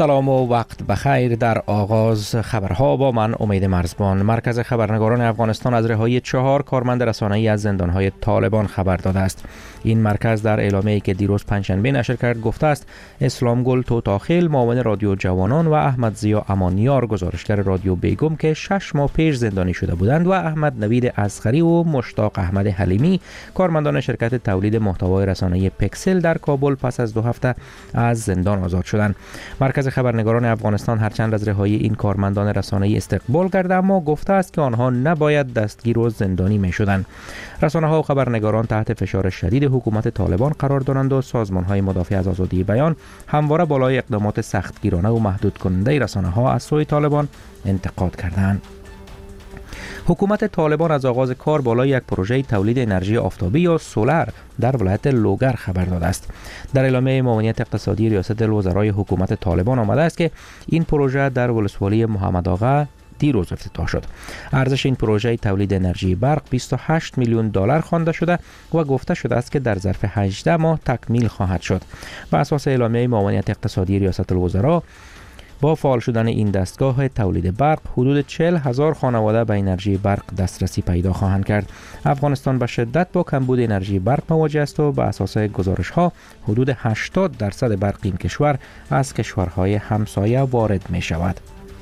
سلام و وقت بخیر. در آغاز خبرها با من امید مرزبان. مرکز خبرنگاران افغانستان از رهایی 4 کارمند رسانه‌ای از زندانهای طالبان خبر داده است. این مرکز در اعلامیه‌ای که دیروز پنجشنبه نشر کرد گفته است اسلام گل توتاخیل معاون رادیو جوانان و احمد ضیا امانیار گزارشگر رادیو بیگم که 6 ماه پیش زندانی شده بودند و احمد نوید اصغری و مشتاق احمد حلیمی کارمندان شرکت تولید محتوای رسانه‌ای پکسل در کابل پس از 2 هفته از زندان آزاد شدند. مرکز خبرنگاران افغانستان هرچند از رهایی این کارمندان رسانه‌ای استقبال کرده اما گفته است که آنها نباید دستگیر و زندانی می‌شدند. رسانه‌ها و خبرنگاران تحت فشار شدید حکومت طالبان قرار دارند و سازمان‌های مدافع از آزادی بیان همواره بالای اقدامات سختگیرانه و محدود کننده رسانه‌ها از سوی طالبان انتقاد کردند. حکومت طالبان از آغاز کار بالای یک پروژه تولید انرژی آفتابی یا سولر در ولایت لوگر خبر داده است. در اعلامیه معاونیت اقتصادی ریاست الوزرای حکومت طالبان آمده است که این پروژه در ولسوالی محمد آقا دیروز افتتاح شد. ارزش این پروژه تولید انرژی برق 28 میلیون دلار خوانده شده و گفته شده است که در ظرف 18 ماه تکمیل خواهد شد. بر اساس اعلامیه معاونیت اقتصادی ریاست الوزرا با فعال شدن این دستگاه تولید برق حدود 40,000 خانواده به انرژی برق دسترسی پیدا خواهند کرد. افغانستان به شدت با کمبود انرژی برق مواجه است و به اساس گزارش‌ها حدود 80% برق این کشور از کشورهای همسایه وارد می شود.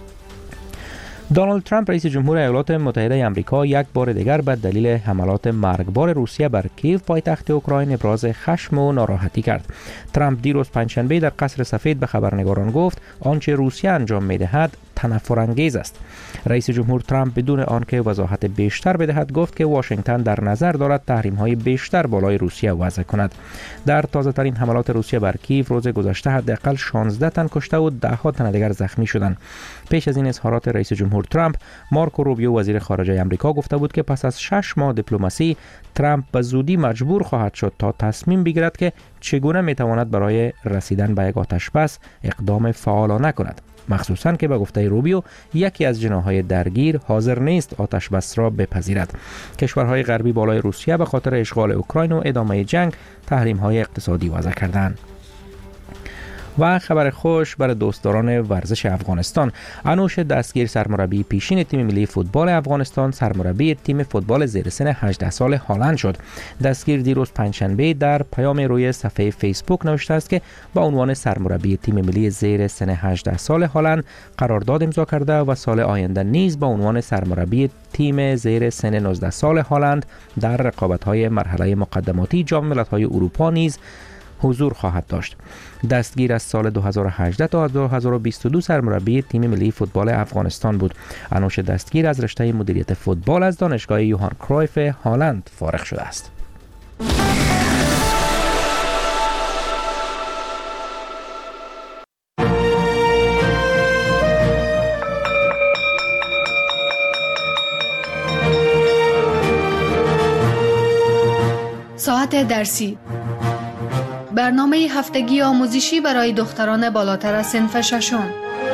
دونالد ترامپ رئیس جمهور ایالات متحده آمریکا یک بار دیگر به دلیل حملات مرگبار روسیه بر کیف پایتخت اوکراین ابراز خشم و ناراحتی کرد. ترامپ دیروز پنجشنبه در قصر سفید به خبرنگاران گفت آنچه روسیه انجام می‌دهد تنفرانگیز است. رئیس جمهور ترامپ بدون آنکه وضاحت بیشتر بدهد گفت که واشنگتن در نظر دارد تحریم‌های بیشتر بالای روسیه وضع کند. در تازه‌ترین حملات روسیه بر کیف روز گذشته حداقل 16 تن کشته و 10 تن دیگر زخمی شدند. پیش از این اظهارات رئیس جمهور ترامپ، مارکو روبیو وزیر خارجه آمریکا گفته بود که پس از 6 ماه دیپلماسی ترامپ به زودی مجبور خواهد شد تا تصمیم بگیرد که چگونه میتواند برای رسیدن به یک آتشبس اقدام فعالانه کند، مخصوصاً که به گفته روبیو یکی از جناح‌های درگیر حاضر نیست آتشبس را بپذیرد. کشورهای غربی بالای روسیه به خاطر اشغال اوکراین و ادامه جنگ تحریم‌های اقتصادی وضع کردند. و خبر خوش برای دوستداران ورزش افغانستان، انوش دستگیر سرمربی پیشین تیم ملی فوتبال افغانستان سرمربی تیم فوتبال زیر سن 18 سال هالند شد. دستگیر دیروز پنجشنبه در پیام روی صفحه فیسبوک نوشته است که با عنوان سرمربی تیم ملی زیر سن 18 سال هالند قرارداد امضا کرده و سال آینده نیز با عنوان سرمربی تیم زیر سن 19 سال هالند در رقابت‌های مرحله مقدماتی جام ملت‌های اروپا نیز حضور خواهد داشت. دستگیر از سال 2018 تا 2022 سرمربی تیم ملی فوتبال افغانستان بود. انوش دستگیر از رشته مدیریت فوتبال از دانشگاه یوهان کرایف هالند فارغ شده است. ساعت درسی، برنامه هفتگی آموزشی برای دختران بالاتر از صنف ششم.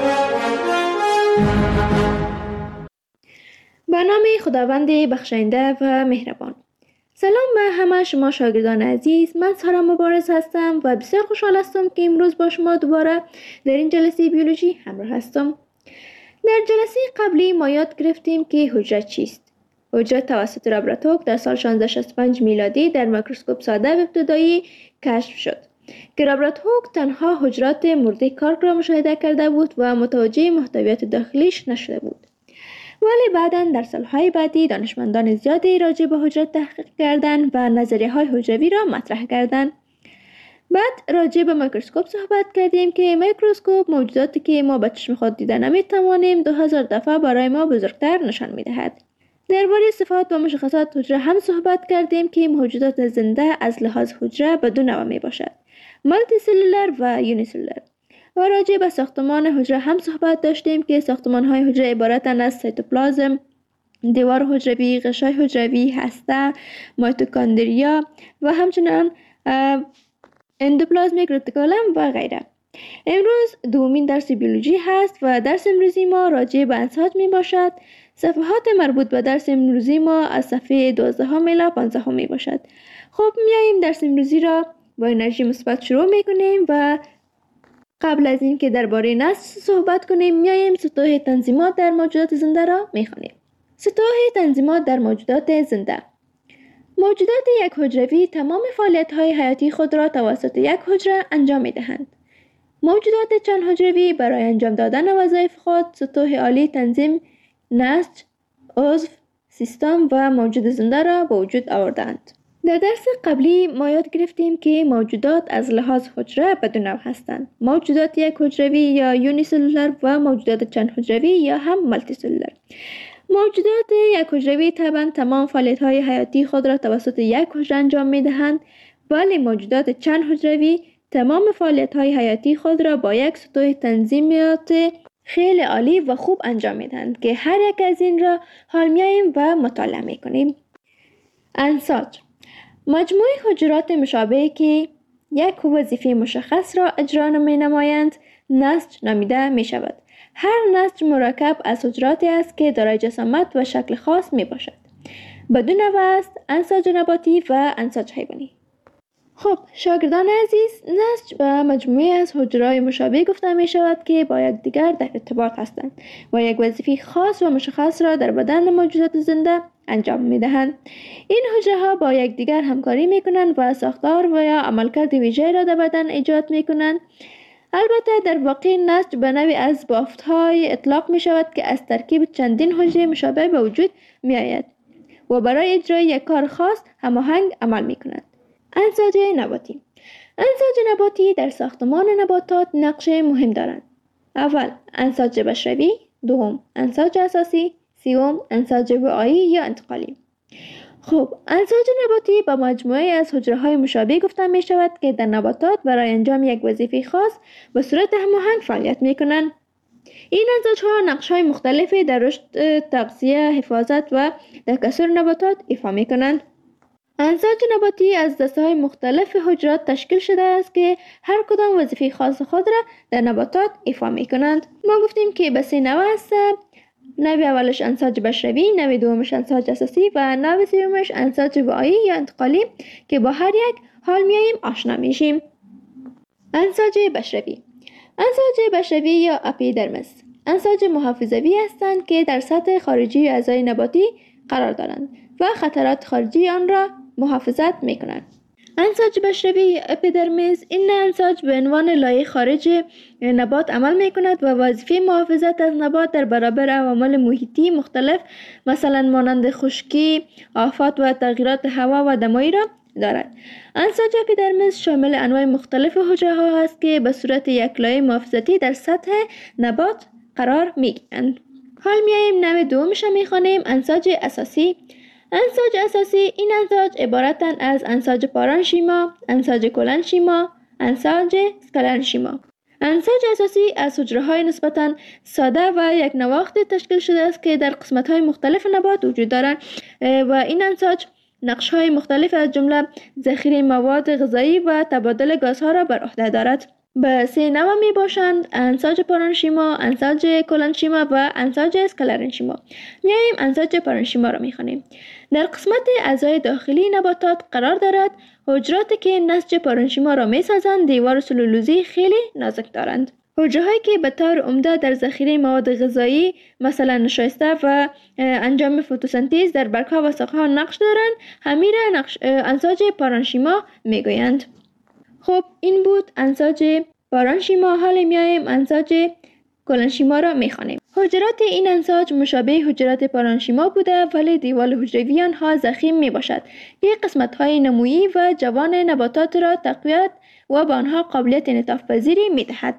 برنامه خداوند بخشنده و مهربان. سلام به همه شما شاگردان عزیز، من سارا مبارز هستم و بسیار خوشحال هستم که امروز با شما دوباره در این جلسه بیولوژی همراه هستم. در جلسه قبلی ما یاد گرفتیم که حجره چیست. حجره توسط رابرت هوک در سال 1665 میلادی در میکروسکوپ ساده و ابتدایی کشف شد که رابرت هوک تنها حجرات مرده کارک را مشاهده کرده بود و متوجه محتویات داخلیش نشده بود. ولی بعداً در سالهای بعدی دانشمندان زیادی راجع به حجره تحقیق کردند و نظریه‌های حجروی را مطرح کردند. بعد راجع به میکروسکوپ صحبت کردیم که میکروسکوپ موجوداتی که ما به چشم خود دیده نمی‌توانیم 2000 دفعه برای ما بزرگتر نشان می‌دهد. درباره صفات و مشخصات حجره هم صحبت کردیم که موجودات زنده از لحاظ حجره به 2 نوع می باشد: مالتی سلولر و یونی سلولر. و راجع به ساختمان حجره هم صحبت داشتیم که ساختمان‌های حجره عبارتند از سیتوپلازم، دیوار حجروی، غشای حجروی، هسته، میتوکندریا و همچنین اندوپلازمیک رتیکولم و غیره. امروز دومین درس بیولوژی هست و درس امروزی ما راجع به انسات می باشد. صفحات مربوط به درس امروزی ما از صفحه 12 الی 15 می باشد. خب میاییم درس امروزی را با انرژی مثبت شروع می کنیم و قبل از اینکه درباره نسج صحبت کنیم میایم سطوح تنظیمات در موجودات زنده را میخوانیم. سطوح تنظیمات در موجودات زنده. موجودات یک حجروی تمام فعالیت‌های حیاتی خود را توسط یک حجره انجام می‌دهند. موجودات چند حجروی برای انجام دادن وظایف خود سطوح عالی تنظیم، نسج، عضو، سیستم و موجود زنده را به وجود آوردند. در درس قبلی ما یاد گرفتیم که موجودات از لحاظ حجره به دو نوع هستند: موجودات یک حجروی یا یونیسلولر و موجودات چند حجروی یا هم مالتی سلولر. موجودات یک حجروی طبعا تمام فعالیت‌های حیاتی خود را توسط یک حجره انجام می‌دهند، ولی موجودات چند حجروی تمام فعالیت‌های حیاتی خود را با یک سطوح تنظیمات خیلی عالی و خوب انجام می‌دهند که هر یک از این را حال می‌آییم و مطالعه می‌کنیم. انساج مجموعه حجرات مشابه که یک وظیفه مشخص را اجرا می‌نمایند نسج نامیده می‌شود. هر نسج مرکب از حجراتی است که دارای جسامت و شکل خاص میباشد. بدون نوع است انساج نباتی و انساج حیوانی. خب شاگردان عزیز، نسج و مجموعه از حجرات مشابه گفته می شود که با یکدیگر در ارتباط هستند و یک وظیفه خاص و مشخص را در بدن موجودات زنده انجام می دهند. این حجره ها با یکدیگر همکاری می کنند و ساختار و یا عملکرد ویژه را در بدن ایجاد می کنند. البته در واقع نسج به نوعی از بافت‌های اطلاق می شود که از ترکیب چندین حجره مشابه به وجود می آید و برای اجرای یک کار خاص هماهنگ عمل می کنند. انساج نباتی. انساج نباتی در ساختمان نباتات نقش مهم دارند. اول انساج بشروی، دوم انساج اساسی، سوم انساج وعایی یا انتقالی. خب انساج نباتی با مجموعه از حجره‌های مشابه گفته می شود که در نباتات برای انجام یک وظیفه خاص به صورت هماهنگ فعالیت می کنند. این انساج‌ها نقش‌های مختلفی در رشد، تغذیه، حفاظت و تکثر نباتات ایفا می کنند. انساج نباتی از دسته‌های مختلف حجرات تشکیل شده است که هر کدام وظیفه خاص خود را در نباتات ایفا می کنند. ما گفتیم که به 3 نوع است: نوع اولش انساج بشروی، نوع دومش انساج اساسی و نوع سومش انساج وعایی یا انتقالی که با هر یک حال میاییم آشنا میشیم. انساج بشروی. انساج بشروی یا اپیدرمس انساج محافظوی هستند که در سطح خارجی اعضای نباتی قرار دارند و خطرات خارجی آن را محافظت میکنند. انساج بشروی اپیدرمیس این انساج به عنوان لایه خارج نبات عمل می کند و وظیفه محافظت از نبات در برابر عوامل محیطی مختلف مثلا مانند خشکی، آفات و تغییرات هوا و دمایی را دارد. انساج اپیدرمیس شامل انواع مختلف حجره ها است که به صورت یک لایه محافظتی در سطح نبات قرار می گیرند. حال میاییم نوع دومش را می خوانیم: انساج اساسی. انساج اساسی این انساج عبارتند از انساج پارانشیما، انساج کلنشیما، انساج اسکلرنشیما. انساج اساسی از حجره‌های نسبتاً ساده و یک نواخت تشکیل شده است که در قسمت‌های مختلف نبات وجود دارند و این انساج نقش‌های مختلف از جمله ذخیره مواد غذایی و تبادل گازها را بر عهده دارد. به 3 نوع می باشند: انساج پارانشیما، انساج کلنشیما و انساج اسکلرنشیما. میاییم انساج پارانشیما را میخوانیم. در قسمت اعضای داخلی نباتات قرار دارد. حجراتی که نسج پارانشیما را میسازند دیوار سلولوزی خیلی نازک دارند. حجرهایی که به طور عمده در ذخیره مواد غذایی مثلا نشایسته و انجام فتوسنتز در برگ‌ها و ساقه‌ها نقش دارند همین را انساج پارانشیما میگویند. خب این بود انساج پارانشیما. حال میاییم انساج کلنشیما را میخوانیم. حجرات این انساج مشابه حجرات پارانشیما بوده ولی دیوال حجروی آنها ضخیم می باشد که قسمت‌های نمویی و جوان نباتات را تقویت و به آنها قابلیت انعطاف پذیری می دهد.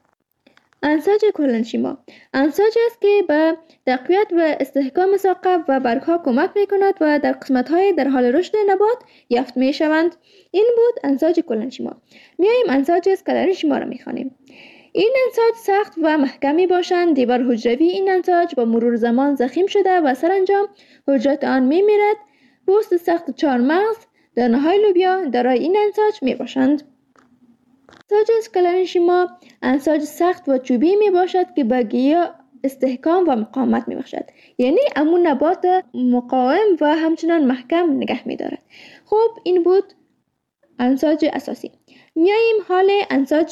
انساج کلنشیما انساج است که به تقویت و استحکام ساقه و برگها کمک می کند و در قسمت‌های در حال رشد نبات یافت می شوند. این بود انساج کلنشیما. میاییم انساج اسکلرنشیما را میخوانیم. این انساج سخت و محکمی باشند. دیوار حجروی این انساج با مرور زمان ضخیم شده و سرانجام حجرات آن می میرد. پوست سخت 4 مغز، دانه‌های لوبیا دارای این انساج می باشند. انساج اسکلرنشیما انساج سخت و چوبی می باشد که به گیاه استحکام و مقاومت می بخشد، یعنی امون نبات مقاوم و همچنان محکم نگه می دارد. خب این بود انساج اساسی. میاییم حال انساج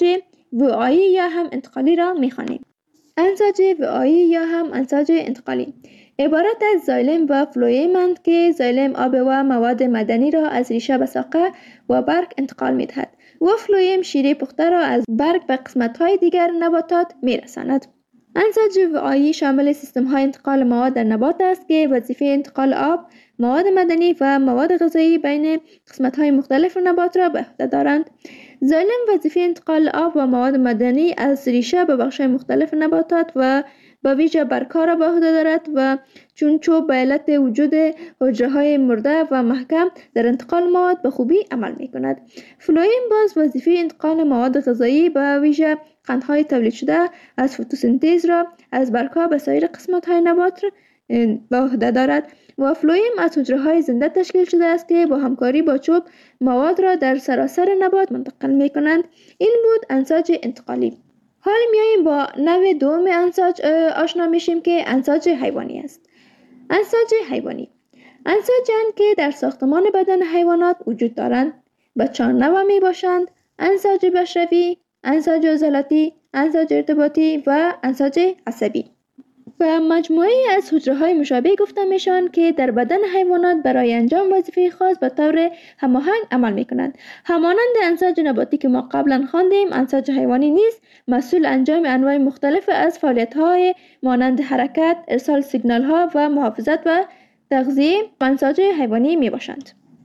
وعایی یا هم انتقالی را می‌خوانیم. انساج وعایی یا هم انساج انتقالی عبارت از زایلم و فلویم‌اند که زایلم آب و مواد معدنی را از ریشه به ساقه و برگ انتقال می‌دهد و فلویم شیره پخته را از برگ به قسمت‌های دیگر نباتات می‌رساند. انساج وعایی شامل سیستم‌های انتقال مواد در نبات است که وظیفه انتقال آب، مواد معدنی و مواد غذایی بین قسمت‌های مختلف نبات را به عهده دارند. زایلم وظیفه انتقال آب و مواد معدنی از ریشه به بخش‌های مختلف نباتات و به ویژه برگ‌ها را به عهده دارد و چون چوب به علت وجود حجره‌های مرده و محکم در انتقال مواد به خوبی عمل می‌کند. فلویم باز وظیفه انتقال مواد غذایی به ویژه قندهای تولید شده از فتوسنتز را از برگ‌ها به سایر قسمت‌های نبات به عهده دارد و فلویم از حجره‌های زنده تشکیل شده است که با همکاری با چوب مواد را در سراسر نبات منتقل می‌کنند. این بود انساج انتقالی. حالا میاییم با نوع دوم انساج آشنا میشیم که انساج حیوانی است. انساج حیوانی انساج‌اند که در ساختمان بدن حیوانات وجود دارند. به 4 نوع می باشند: انساج بشری، انساج عضلاتی، انساج ارتباطی و انساج عصبی. و مجموعه از حجره‌های مشابه گفته میشن که در بدن حیوانات برای انجام وظیفه خاص به طور هماهنگ عمل میکنند. همانند انساج نباتی که ما قبلا خواندیم، انساج حیوانی نیز مسئول انجام انواع مختلف از فعالیت‌های مانند حرکت، ارسال سیگنال‌ها و محافظت و تغذیه انساج حیوانی میباشند.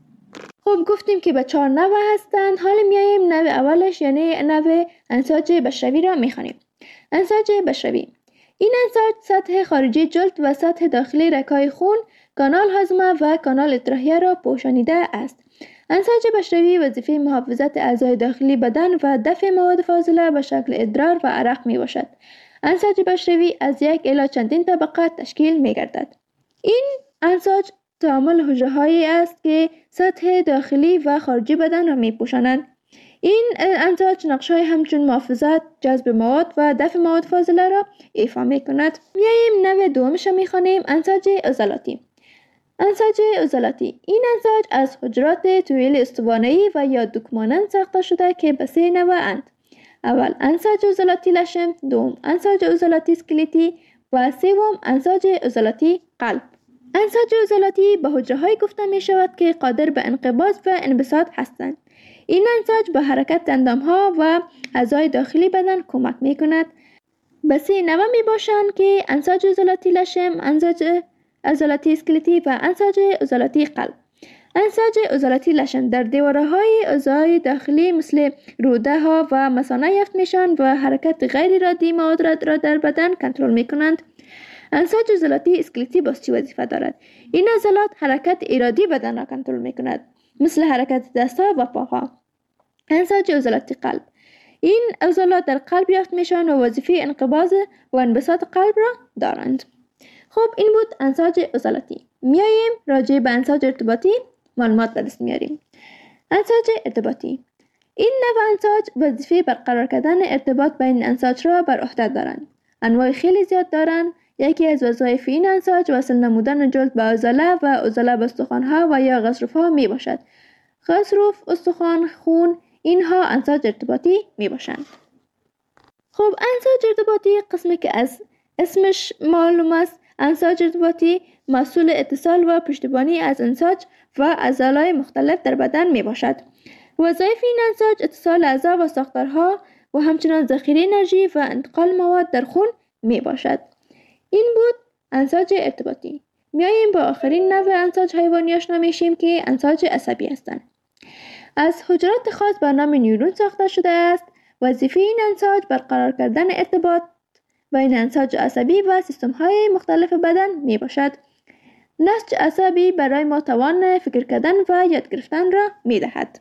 خب گفتیم که به 4 نوع هستند. حالا میایم نوع اولش یعنی نوع انساج بشری را میخوانیم. انساج بشری این انساج سطح خارجی جلد و سطح داخلی رگ‌های خون، کانال هاضمه و کانال اطراحیه را پوشانیده است. انساج بشری وظیفه محافظت اعضای داخلی بدن و دفع مواد فاضله به شکل ادرار و عرق می باشد. انساج بشری از 1 الی چندین طبقه تشکیل می گردد. این انساج تعامل حجره‌هایی است که سطح داخلی و خارجی بدن را می پوشانند. این انساج نقش‌های همچون محافظت، جذب مواد و دفع مواد فاضله را ایفا می‌کند. میاییم نوع دومش را می‌خوانیم، انساج عضلاتی. انساج عضلاتی این انساج از حجرات طویل استوانه‌ای و یا دوک مانند ساخته شده که به 3 نوع اند. اول انساج عضلاتی لشم، دوم انساج عضلاتی اسکلتی و سوم انساج عضلاتی قلب. انساج عضلاتی به حجره‌هایی گفته می‌شود که قادر به انقباض و انبساط هستند. این انساج به حرکت اندام‌ها و اعضای داخلی بدن کمک می‌کند. به 3 نوع می‌باشند که انساج عضلاتی لشم، انساج عضلاتی اسکلتی و انساج عضلاتی قلب. انساج عضلاتی لشم در دیواره‌های اعضای داخلی مثل روده‌ها و مثانه یافت می‌شوند و حرکت غیر ارادی مواد را در بدن کنترل می‌کنند. انساج عضلاتی اسکلتی باز چه وظیفه دارد؟ این عضلات حرکت ارادی بدن را کنترل می‌کند، مثل حرکت دست‌ها و پاها. انساج عضلاتی قلب این عضلات در قلب یافت میشن و وظیفه انقباض و انبساط قلب را دارند. خب این بود انساج عضلاتی. میاییم راجع به انساج ارتباطی معلومات به دست میاریم. انساج ارتباطی این نوع انساج وظیفه برقرار کردن ارتباط بین انساج را بر عهده دارند. انواع خیلی زیاد دارند. یکی از وظایف این انساج وصل نمودن جلد به عضله و عضله به استخوان‌ها و یا غضروف‌ها می باشد. غضروف، استخوان، خون اینها انساج ارتباطی می باشند. خب انساج ارتباطی قسمی که از اسمش معلوم است، انساج ارتباطی مسئول اتصال و پشتیبانی از انساج و عضلات مختلف در بدن می باشد. وظایف این انساج اتصال اعضا و ساختارها و همچنان ذخیره انرژی و انتقال مواد در خون می باشد. این بود انساج ارتباطی. میاییم با آخرین نوع انساج حیوانی آشنا میشیم که انساج عصبی هستند. از حجرات خاص به نام نیورون ساخته شده است. وظیفه این انساج برقرار کردن ارتباط بین انساج عصبی و سیستم‌های مختلف بدن می باشد. نسج عصبی برای ما توان فکر کردن و یاد گرفتن را می دهد.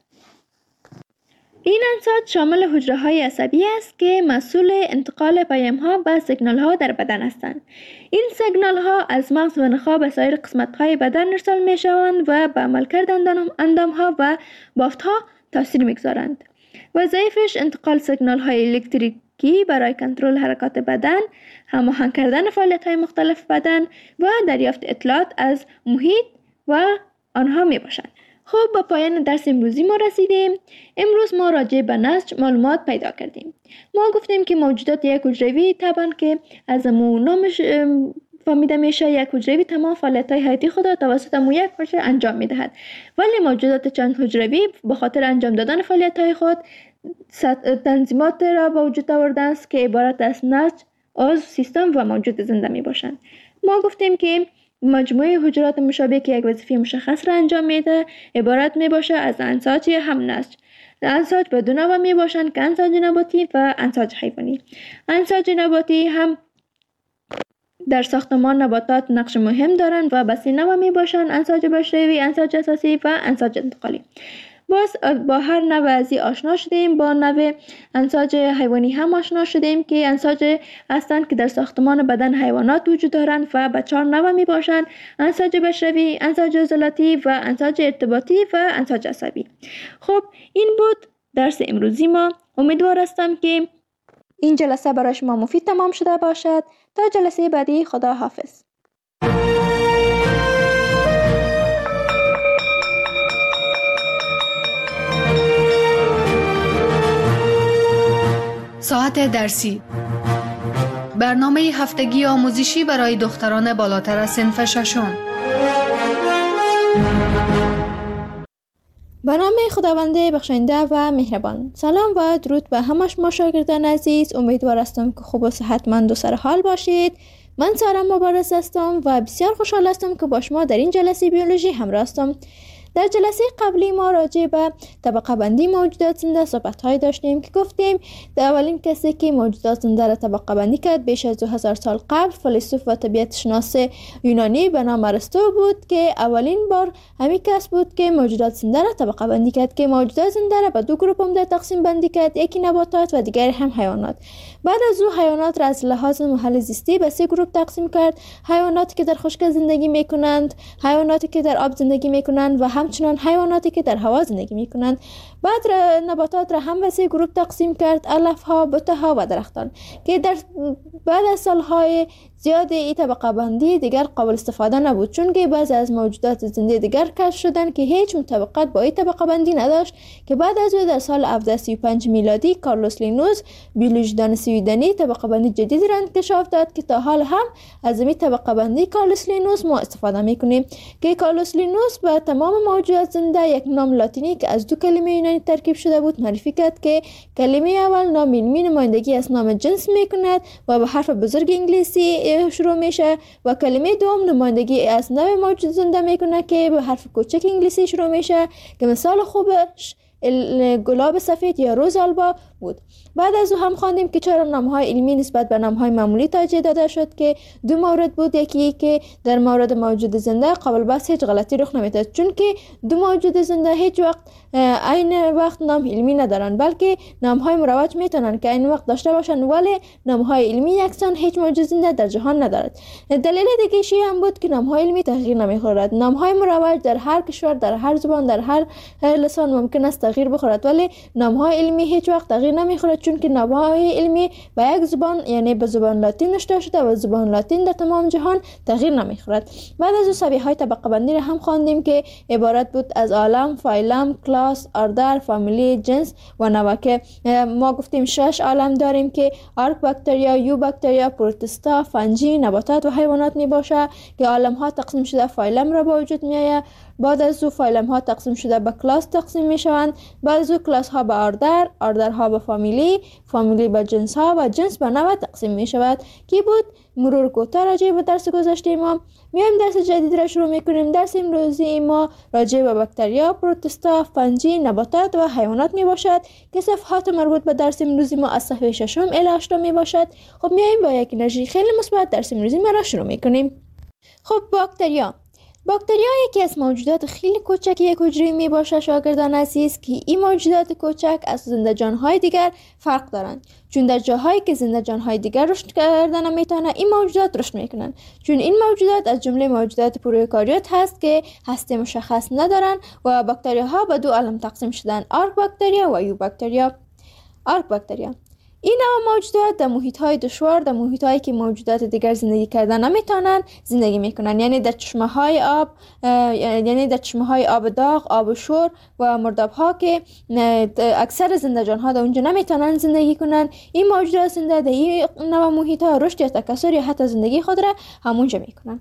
این انساج شامل حجره‌های عصبی است که مسئول انتقال پیام‌ها و سیگنال‌ها در بدن هستند. این سیگنال‌ها از مغز و نخاع به سایر قسمت‌های بدن ارسال می‌شوند و به عملکرد اندام‌ها و بافت‌ها تاثیر می‌گذارند. وظایفش انتقال سیگنال‌های الکتریکی برای کنترل حرکات بدن، هماهنگ کردن فعالیت‌های مختلف بدن و دریافت اطلاعات از محیط و آنها می‌باشند. خب به پایان درس امروزی ما رسیدیم. امروز ما راجع به نسج معلومات پیدا کردیم. ما گفتیم که موجودات یک حجروی طبعا که از نامش فهمیده میشه، یک حجروی تمام فعالیت‌های حیاتی خود را توسط یک حجره انجام می‌دهد. ولی موجودات چند حجروی به خاطر انجام دادن فعالیت‌های خود تنظیمات را به وجود آورده است که عبارت از نسج، عضو، سیستم و موجود زنده میباشند. ما گفتیم که مجموعه حجرات مشابه که یک وظیفه مشخص را انجام میده عبارت میباشه از انساج یا هم نسج. انساج به دو نوع میباشند که انساج نباتی و انساج حیوانی. انساج نباتی هم در ساختمان نباتات نقش مهم دارند و به سه نوع میباشند: انساج بشری، انساج اساسی و انساج انتقالی. باز با هر نوع ازی آشنا شدیم. با نوع انساج حیوانی هم آشنا شدیم که انساج هستند که در ساختمان بدن حیوانات وجود دارند و به 4 نوع می باشند: انساج بشری، انساج عضلاتی و انساج ارتباطی و انساج عصبی. خب این بود درس امروزی ما. امیدوار هستم که این جلسه برای شما مفید تمام شده باشد. تا جلسه بعدی، خدا حافظ. ساعت درسی، برنامه هفتگی آموزشی برای دختران بالاتر از صنف ششم. به نام خداوند بخشنده و مهربان. سلام و درود به همه شما شاگردان عزیز. امیدوار هستم که خوب و صحتمند و سرحال باشید. من سارا مبارز هستم و بسیار خوشحال هستم که با شما در این جلسه بیولوژی همراه هستم. در جلسه قبلی ما راجع به طبقه بندی موجودات زنده صحبت‌های داشتیم که گفتیم در اولین کسی که موجودات زنده را طبقه بندی کرد بیش از 2000 سال قبل فیلسوف و طبیعت شناس یونانی به نام ارسطو بود که اولین بار همین کس بود که موجودات زنده را طبقه بندی کرد که موجودات زنده را به دو گروه عمده تقسیم بندی کرد، یکی نباتات و دیگر هم حیوانات. بعد از او حیوانات را از لحاظ محل زیستی به 3 گروه تقسیم کرد: حیواناتی که در خشک زندگی میکنند، حیواناتی که در آب زندگی میکنند و همچنان حیواناتی که در هوا زندگی میکنند. بعد نباتات را هم به 3 گروه تقسیم کرد: علف ها، بوته ها و درختان، که در بعد از سالهای زیاد این طبقه بندی دیگر قابل استفاده نبود، چون که بعضی از موجودات زنده دیگر کشف شدند که هیچ مطابقت با این طبقه بندی نداشت، که بعد از او در سال 1735 میلادی کارلوس لینوس بیولوژیدان سویدنی طبقه بندی جدیدی را انکشاف داد که تا حال هم از این طبقه بندی کارلوس لینوس ما استفاده میکنیم، که کارلوس لینوس به تمام موجودات زنده یک نام لاتینی که از 2 کلمه یونانی ترکیب شده بود معرفی کرد که کلمه اول نام علمی نمایندگی از نام جنس میکند و به حرف بزرگ انگلیسی شروع میشه و کلمه دوم نمایندگی از نوع موجود زنده میکنه که به حرف کوچک انگلیسی شروع میشه که مثال خوبش گلاب سفید یا روز آلبا بود. بعد از او هم خواندیم که چرا نامهای علمی نسبت به نامهای معمولی ترجیح داده شد، که 2 مورد بود. یکی که در مورد موجود زنده قابل بحث هیچ غلطی رخ نمیداد، چون که 2 موجود زنده هیچ وقت عین وقت نام علمی ندارن، بلکه نامهای مروج میتونن که عین وقت داشته باشن، ولی نامهای علمی یکسان هیچ موجود زنده در جهان ندارد. دلیل دیگه هم بود که نامهای علمی تغییر نمیخورد. نامهای مروج در هر کشور، در هر زبان، در هر لسان ممکن است تغییر بخورد، ولی نامهای علمی هیچ وقت تغییر نمیخورد، چون که نامهای علمی به یک زبان یعنی به زبان لاتین نوشته شده و زبان لاتین در تمام جهان تغییر نمیخورد. بعد از او سویه‌های طبقه بندی را هم خواندیم که عبارت بود از عالم، فایلم، کلاس، اردر، فامیلی، جنس و نوع، که ما گفتیم 6 عالم داریم که آرک باکتریا، یو باکتریا، پروتستا، فنجی، نباتات و حیوانات می باشه، که عالم ها تقسیم شده فایلم را به وجود می آید. بعد از او فایلم ها تقسیم شده به کلاس تقسیم می شوند. بعد از او کلاس ها به اردر، اردر ها به فامیلی، فامیلی به جنس ها و جنس به نوع تقسیم می شود. کی بود مرور کوتاه راجع به درس گذشته ما. میایم درس جدید را شروع میکنیم. درس امروزی ما راجع به باکتریا، پروتستا، فنجی، نباتات و حیوانات می باشد که صفحات مربوط به درس امروزی ما از صفحه 6 الی 8 می باشد. خب میایم با یک انرژی خیلی مثبت درس امروزی ما را شروع میکنیم. خب باکتریا یکی از موجودات خیلی کوچک یک حجره می باشه شاگردان عزیز، که این موجودات کوچک از زنده جانهای دیگر فرق دارند، چون در جاهایی که زنده جانهای دیگر رشد کردن نمیتونه این موجودات رشد میکنن، چون این موجودات از جمله موجودات پروکاریوت هست که هسته مشخص ندارن و باکتریاها به 2 عالم تقسیم شدن: آرک باکتریا و یو باکتریا. آرک باکتریا این نوع موجودات در محیط‌های دشوار، در محیط‌هایی که موجودات دیگر زندگی کردن نمیتونن زندگی میکنن، یعنی در چشمه‌های آب، یعنی در چشمه‌های آب داغ، آب شور و مرداب‌ها که اکثر زنده‌جان‌ها در اونجا نمیتونن زندگی کنن. این موجودات زنده در این نوع محیط‌ها رشد یا تکثر یا حتی زندگی خود را همونجا میکنن.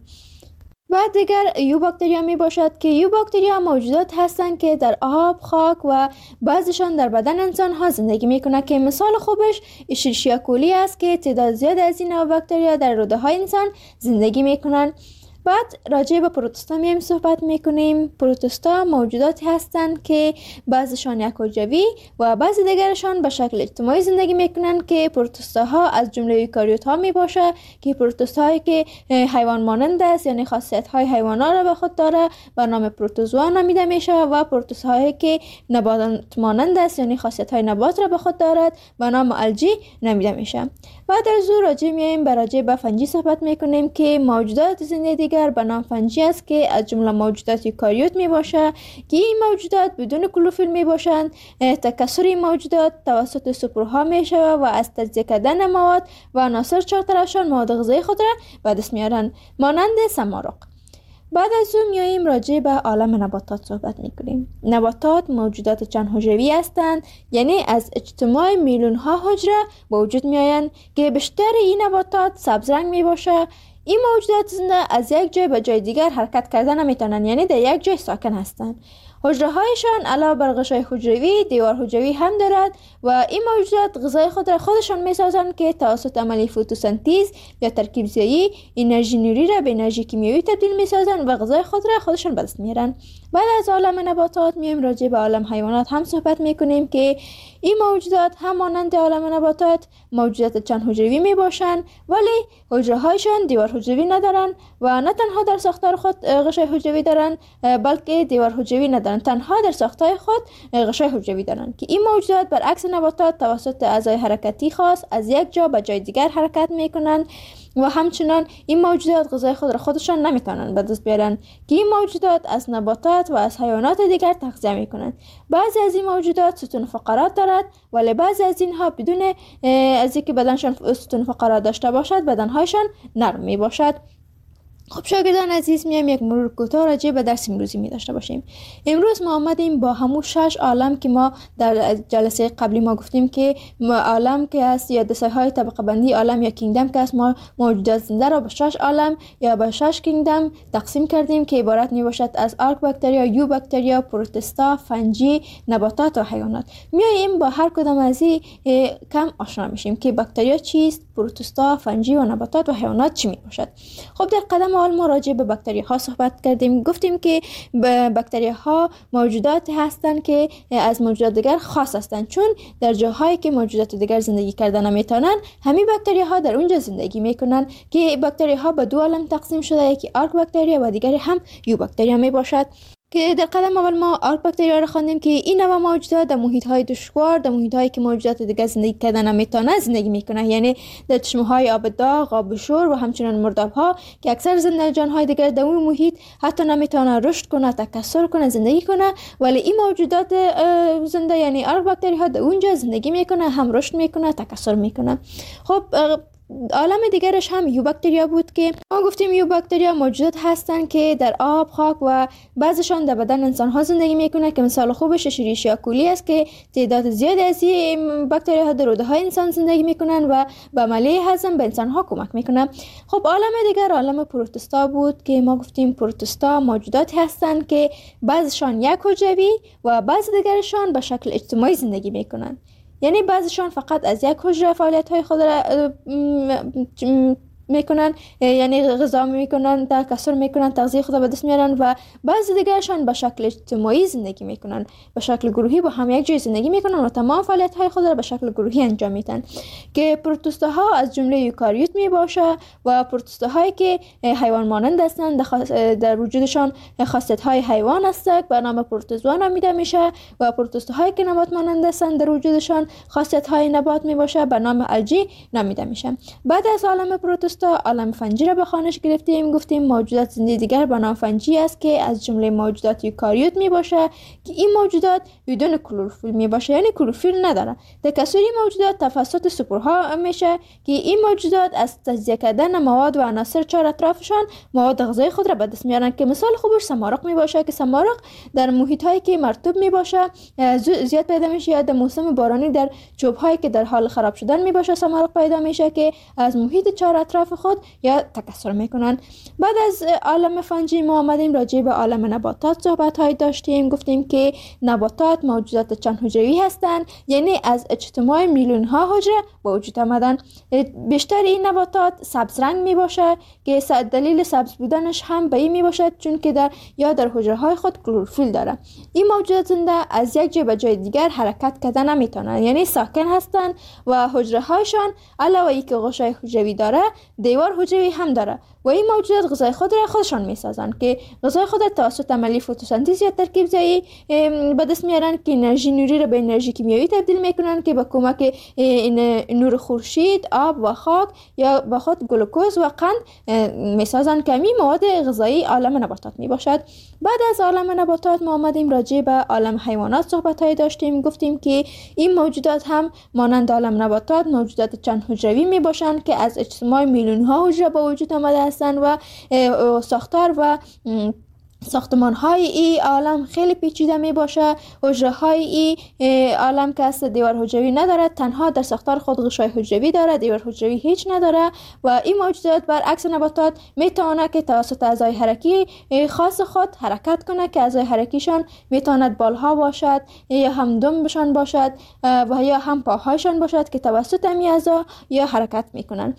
و دیگر یوباکتریا می باشد که یوباکتریا موجودات هستند که در آب، خاک و بعضیشان در بدن انسان ها زندگی می کنند که مثال خوبش اشریشیا کولی است که تعداد زیاد از این نوع باکتریا در روده های انسان زندگی می کنند. بعد راجع به پروتوستا میایم صحبت میکنیم. پروتوستا موجوداتی هستند که بعضیشان یک حجروی و بعضی دیگرشان به شکل اجتماعی زندگی میکنند که پروتوستاها از جمله یوکاریوت ها میباشه که پروتوستاهایی که حیوان مانند است، یعنی خاصیت های حیوانات را به خود داره به نام پروتوزوا نامیده میشه، و پروتوستاهایی که نبات مانند است، یعنی خاصیت های نبات را به خود دارد به نام الژی نامیده میشه. بعد از او راجع به فنجی صحبت میکنیم که موجودات زنده دیگر به نام فنجی است که از جمله موجودات یوکاریوت می باشه که این موجودات بدون کلوروفیل می باشند. تکثر این موجودات توسط سپرها می شود و از تجزیه کردن مواد و عناصر چهارطرفشان مواد غذایی خود را به دست میارن مانند سمارق. بعد از اون میاییم راجع به عالم نباتات صحبت میکنیم. نباتات موجودات چند حجروی هستند، یعنی از اجتماع میلیون ها حجره به وجود میآیند که بیشتر این نباتات سبز رنگ می باشه. این موجودات زنده از یک جای به جای دیگر حرکت کردن نمیتونن، یعنی در یک جای ساکن هستند. حجره هایشان علاوه بر غشای حجروی دیوار حجروی هم دارد و این موجودات غذای خود را خودشان میسازند که توسط عملیه فتوسنتز یا ترکیب زایی انرژی نوری را به انرژی کیمیایی تبدیل میسازند و غذای خود را خودشان به دست میارن. بعد از عالم نباتات میایم راجع به عالم حیوانات هم صحبت میکنیم که این موجودات هم مانند عالم نباتات موجودات چند حجروی می باشند، ولی حجره هایشان دیوار حجروی ندارن و نه تنها در ساختار خود غشای حجروی دارن بلکه دیوار حجروی ندارن، تنها در ساختار خود غشای حجروی دارن که این موجودات برعکس نباتات توسط اعضای حرکتی خاص از یک جا به جای دیگر حرکت میکنن و همچنان این موجودات غذای خود را خودشان نمیتونن به دست بیارن که این موجودات از نباتات و از حیوانات دیگر تغذیه میکنند. بعضی از این موجودات ستون فقرات دارد، ولی بعضی از اینها بدون از اینکه بدنشان ستون فقرات داشته باشد بدنهایشان نرم می باشد. خب شاگردان عزیز، میایم یک مرور کوتاه راجع به درس امروزی می داشته باشیم. امروز ما آمدیم با همون 6 عالم که ما در جلسه قبلی ما گفتیم که عالم که است یا دسته‌های طبقه بندی عالم یا کینگدم که است، ما موجودات زنده را به 6 عالم یا به 6 کینگدم تقسیم کردیم که عبارت می باشد از آرک باکتریا، یو باکتریا، پروتوستا، فنجی، نباتات و حیوانات. میایم با هر کدام از این کم آشنا میشیم که باکتریا چیست، پروتوستا، فنجی و نباتات و حیوانات چی می باشد. خب در قدم اول ما راجع به باکتریاها صحبت کردیم. گفتیم که باکتریاها موجوداتی هستند که از موجودات دیگر خاص هستند، چون در جاهایی که موجودات دیگر زندگی کردن نمیتونن همین باکتریاها در اونجا زندگی میکنن که باکتریاها به دو عالم تقسیم شده، یکی آرک باکتریا و دیگری هم یو باکتریا می باشد که در قدم اول ما آرک باکتریا را خواندیم که این نوع موجودات در محیط‌های دشوار، در محیط‌هایی که موجودات دیگر زندگی کردن نمیتونن زندگی میکنن، یعنی در چشمه‌های آب داغ، آب شور و همچنین مرداب‌ها که اکثر زنده‌جان‌های دیگر در اون محیط حتی نمیتونن رشد کنه، تکثر کنه، زندگی کنه، ولی این موجودات زنده یعنی آرک باکتریاها در اونجا زندگی میکنه، هم رشد میکنه، تکثر میکنه. خب عالم دیگرش هم یوباکتریا بود که ما گفتیم یوباکتریا موجودات هستند که در آب، خاک و بعضشان در بدن انسان ها زندگی میکنه که مثال خوبش اشریشیا کولی است که تعداد زیادی از این باکتریا ها در روده های انسان زندگی میکنن و به عملیه هضم به انسان ها کمک میکنه. خب عالم دیگر عالم پروتوستا بود که ما گفتیم پروتوستا موجوداتی هستند که بعضشان یک حجروی و بعض دیگرشان به شکل اجتماعی زندگی میکنن، یعنی بعضیشان فقط از یک حجره فعالیت‌های خود را میکنن، یعنی غذا میکنن، تکثر میکنن، تغذیه خود را به دست میارن و بعضی دیگرشان به شکل اجتماعی زندگی میکنن، به شکل گروهی با هم یک جای زندگی میکنن و تمام فعالیت‌های خود را به شکل گروهی انجام میدن که پروتوستاها از جمله یوکاریوت میباشه و پروتوستاهایی که حیوان مانند هستند در وجودشان خاصیت‌های حیوان هستند به نام پروتوزوا نامیده میشه و پروتوستاهایی که نبات مانند هستند در وجودشان خاصیت‌های نبات میباشه به نام الژی نامیده میشه. بعد از عالم پروتوستا دوستا عالم فنجی را به خوانش گرفتیم. گفتیم موجودات زنده دیگر به نام فنجی است که از جمله موجودات یوکاریوت می باشه که این موجودات بدون کلروفیل می باشه، یعنی کلروفیل نداره. تکثر موجودات توسط سپورها میشه که این موجودات از تجزیه کردن مواد و عناصر چهار اطرافشان مواد غذایی خود را به دست میارن که مثال خوبش سمارق می باشه که سمارق در محیط هایی که مرطوب می باشه زیاد پیدا میشه، یا در موسم بارانی در چوب هایی که در حال خراب شدن می باشه سمارق پیدا میشه که از محیط چهار اطراف خود یا تکثر میکنن. بعد از عالم فنجی ما آمدیم راجع به عالم نباتات صحبت های داشتیم. گفتیم که نباتات موجودات چند حجروی هستند، یعنی از اجتماع میلیون ها حجره به وجود آمدن. بیشتر این نباتات سبز رنگ می باشه که دلیل سبز بودنش هم به این می باشد چون که در حجره های خود کلروفیل داره. این موجودات زنده از یک جای به جای دیگر حرکت کردن نمیتونن، یعنی ساکن هستن و حجره هایشان علاوه ای که غشای حجروی داره دیوار حجروی هم داره و این موجودات غذای خود را خودشان میسازن که غذای خود را توسط عملیه فتوسنتز یا ترکیب زایی به دست میارن که انرژی نوری را به انرژی کیمیایی تبدیل میکنن که با کمک نور خورشید، آب و خاک یا با خود گلوکوز و قند میسازن که می مواد غذایی عالم نباتات می باشد. بعد از عالم نباتات ما آمدیم راجع به عالم حیوانات صحبت های داشتیم. گفتیم که این موجودات هم مانند عالم نباتات موجودات چند حجروی می باشند که از اجتماع میلیون ها حجره به وجود آمده هستند و ساختار و ساختمان های ای عالم خیلی پیچیده می باشه. حجره های ای عالم که است دیوار حجروی نداره، تنها در ساختار خود غشای حجروی داره، دیوار حجروی هیچ نداره و این موجودات برعکس نباتات می تواند که توسط اعضای حرکی خاص خود حرکت کنه که اعضای حرکیشان می تواند بالها باشد یا هم دمبشان باشد و یا هم پاهایشان باشد که توسط این اعضا یا حرکت میکنن.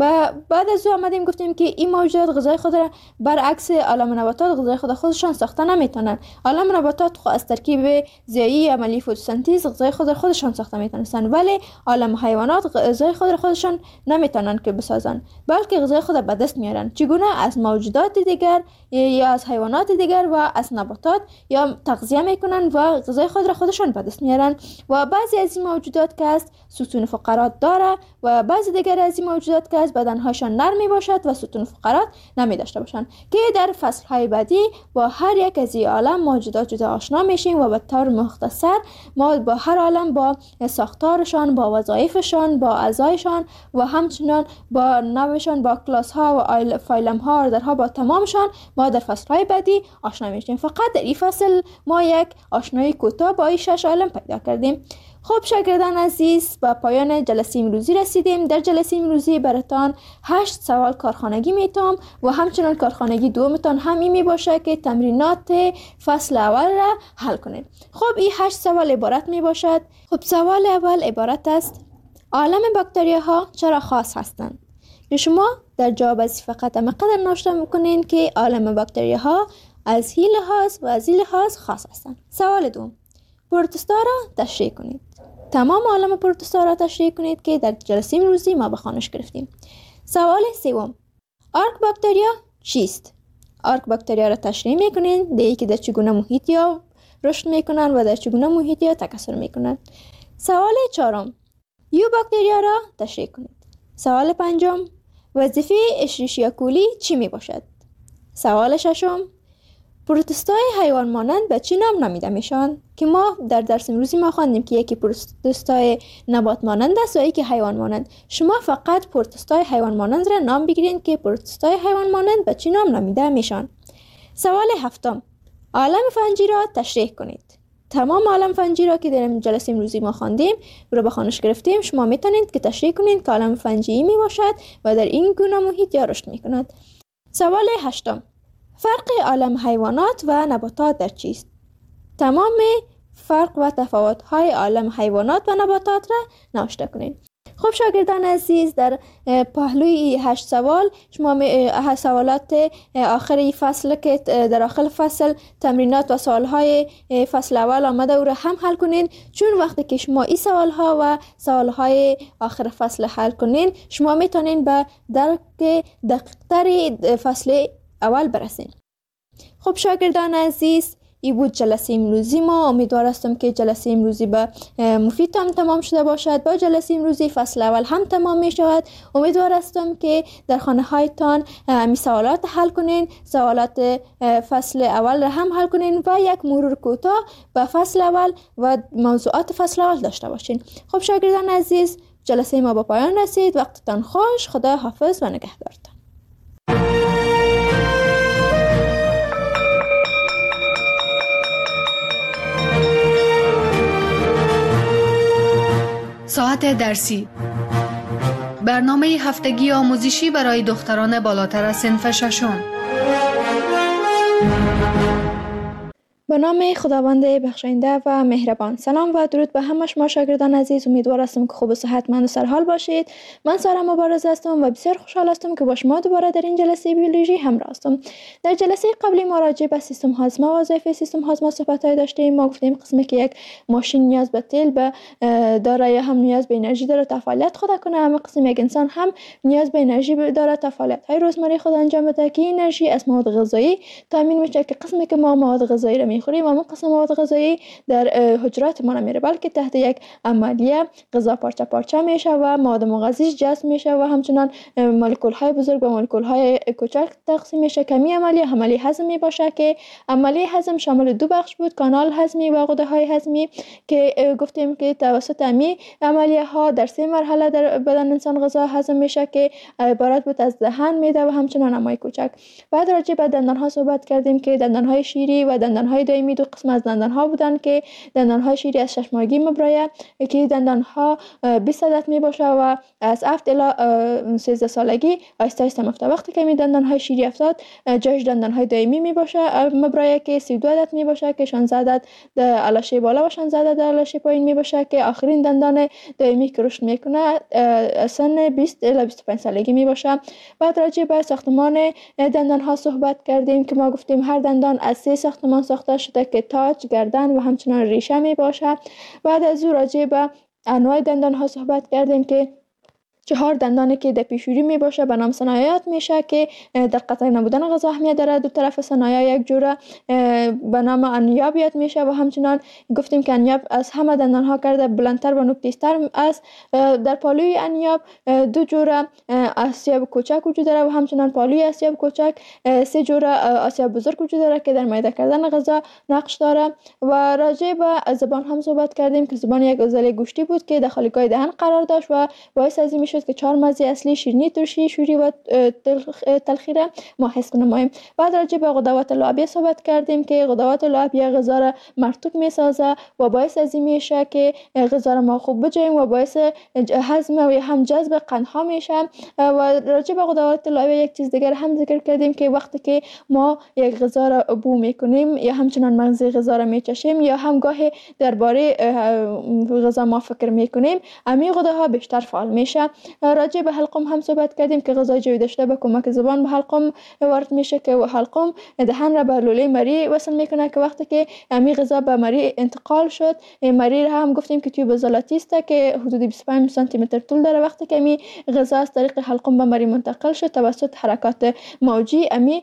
بعد از او آمدیم گفتیم که این موجودات غذای خود را برعکس عالم نباتات غذای خودشان ساخته نمیتونن. عالم نباتات از ترکیب ضیایی عملیه فتوسنتز غذای خودشان ساخته میتونن، ولی عالم حیوانات غذای خودشان نمیتونن که بسازن، بلکه غذای خود به دست میارن. چگونه؟ از موجودات دیگر یا از حیوانات دیگر و از نباتات یا تغذیه میکنن و غذای خودشان به دست میارن. و بعضی از این موجودات که است ستون فقرات داره و بعضی دیگر از این موجودات که است بدنهاشان نرم میباشد و ستون فقرات نمی داشته باشن که در فصل های بعدی با هر یک از این عالم موجودات جدا آشنا میشیم و به طور مختصر ما با هر عالم با ساختارشان، با وظایفشان، با اعضایشان و همچنان با نوعشان، با کلاس ها و فایلم ها، آردرها، با تمامشان ما در فصل های بعدی آشنا میشیم. فقط در این فصل ما یک آشنایی کوتاه با این 6 عالم پیدا کردیم. خب شاگردان عزیز، به پایان جلسه امروزی رسیدیم. در جلسه امروزی براتان 8 سوال کارخانگی میتام و همچنان کارخانگی دومتان همین می باشه که تمرینات فصل اول را حل کنید. خب این 8 سوال عبارت می باشد. خب سوال اول عبارت است: عالم باکتریاها چرا خاص هستند؟ که شما در جواب از فقط مقدر نوشته میکنین که عالم باکتریاها از این لحاظ و از این لحاظ خاص هستند. سوال دوم: پروتوستا را تشریح کنید. تمام عالم پروتوستا را تشریح کنید که در جلسه امروزی ما به خوانش گرفتیم. سوال سوم: آرک باکتریا چیست؟ آرک باکتریا را تشریح میکنید، دیگه که در چگونه محیط یا رشد میکنن و در چگونه محیط یا تکثر میکنن. سوال چهارم: یو باکتریا را تشریح کنید. سوال پنجم: وظیفه اشریشیا کولی چی می باشد؟ سوال ششم: پروتوستای حیوان مانند به چی نام نامیده میشن؟ که ما در درس امروزی ما خواندیم که یکی پروتوستای نبات مانند است و یکی حیوان مانند. شما فقط پروتوستای حیوان مانند را نام بگیرید که پروتوستای حیوان مانند به چی نام نامیده میشن. سوال هفتم: عالم فنجی را تشریح کنید. تمام عالم فنجی را که در جلسه امروزی ما خواندیم رو به خوانش گرفتیم، شما میتونید که تشریح کنید که عالم فنجی می باشد و در این گونه محیط یا رشد میکند. سوال هشتم: فرق عالم حیوانات و نباتات در چیست؟ تمام فرق و تفاوت‌های عالم حیوانات و نباتات را نوشته کنید. خب شاگردان عزیز، در پهلوی 8 سوال شما سوالات آخری فصل که در آخر فصل تمرینات و سوالهای فصل اول آمده او را هم حل کنین، چون وقتی که شما این سوالها و سوالهای آخر فصل حل کنین شما میتونین به درک دقیق‌تر فصل اول برسین. خب شاگردان عزیز، این بود جلسه امروزی ما. امیدوار هستم که جلسه امروزی به مفید هم تمام شده باشد. با جلسه امروزی فصل اول هم تمام می شود. امیدوار هستم که در خانه هایتان می سوالات حل کنین، سوالات فصل اول را هم حل کنین و یک مرور کوتاه به فصل اول و موضوعات فصل اول داشته باشین. خب شاگردان عزیز، جلسه ما به پایان رسید. وقتتان خوش. خدا حافظ و نگهدارتان. ساعت درسی، برنامه هفتگی آموزشی برای دختران بالاتر از صنف ششم. به نام خداوند بخشاینده و مهربان. سلام و درود به همه شما شاگردان عزیز. امیدوار هستم که خوب و صحتمند و سرحال باشید. من سارا مبارز هستم و بسیار خوشحال هستم که با شما دوباره در این جلسه بیولوژی همراه هستم. در جلسه قبلی ما راجع به سیستم هاضمه و وظایف سیستم هاضمه صحبت‌های داشتیم. ما گفتیم قسمی که یک ماشین نیاز به تیل داره یا هم نیاز به انرژی داره تا فعالیت خود کنه، اما قسم یک انسان هم نیاز به انرژی داره تا فعالیت‌های روزمره خود انجام بده که انرژی از مواد غذایی تامین میشه که قسمی که ما مواد غذایی را میخوریم و قسم مواد غذایی در حجرات ما نمیره، بلکه تحت یک عملیه غذا پارچه پارچه میشه و مواد مغذیش جذب میشه و همچنان مولکول های بزرگ و مولکول های کوچک تقسیم میشه. کمی عملیه هضمی باشه که عملیه هضم شامل دو بخش بود، کانال هضمی و غده های هضمی، که گفتیم که توسط امی عملیه ها در 3 مرحله در بدن انسان غذا هضم میشه که عبارت بود از دهن، معده و همچنان امعای کوچک. بعد راجع به دندان ها صحبت کردیم که دندان های شیری و دندان های دائمی دو قسم از دندان ها بودن که دندان های شیری از 6 ماهگی مبرایه که دندان ها 20 عدد می باشه و از 7 الی 13 سالگی آهسته آهسته میفته. وقتی که می دندان های شیری افتاد جاش دندان های دائمی می باشه مبرایه که 32 عدد می باشه که 16 عدد در علاشه بالا و 16 عدد در علاشه پایین می باشه که آخرین دندان دائمی که رشد میکنه سن 20 الی 25 سالگی می باشه. بعد راجع به ساختمان دندان ها صحبت کردیم که ما گفتیم هر دندان از 3 ساختمان ساخته شده که تاج، گردن و همچنان ریشه می باشه. بعد از او راجع به انواع دندان ها صحبت کردیم که 4 دندانی که در پیشوری می باشه به نام ثنایات میشه که در قطع نبودن غذا اهمیت داره. دو طرف ثنایا یک جوره به نام انیاب یاد میشه و همچنان گفتیم که انیاب از همه دندان ها کرده بلندتر و نوک‌تیزتر است. در پالوی انیاب 2 جوره آسیاب کوچک وجود داره و همچنان پالوی آسیاب کوچک 3 جوره آسیاب بزرگ وجود داره که در میده کردن غذا نقش داره. و راجع به زبان هم صحبت کردیم که زبان یک عضله گوشتی بود که در خالیگاه دهن قرار داشت و باعث از این که 4 مزه اصلی شیرینی، ترشی، شوری و تلخی را ما حس کنیم. بعد راجع به غدوات لعابیه صحبت کردیم که غدوات لعابیه غذا را مرطوب میسازه و باعث از این میشه که غذا را ما خوب بجویم و باعث هضم و هم جذب قندها میشه. و راجع به غدوات لعابیه یک چیز دیگر هم ذکر کردیم که وقتی که ما یک غذا را بو میکنیم یا همچنان مغزی غذا را میچشیم یا هم گاهی درباره غذا ما فکر میکنیم، امی غده ها بیشتر فعال میشه. راجع به حلقوم هم صحبت کردیم که غذای جویده شده به کمک زبان به حلقوم وارد میشه که حلقوم دهن را به لوله مری وصل میکنه که وقتی که امی غذا به مری انتقال شد، مری را هم گفتیم که توی عضلاتی است که حدود 25 سانتی متر طول داره. وقتی که امی غذا از طریق حلقوم به مری منتقل شد توسط حرکات موجی امی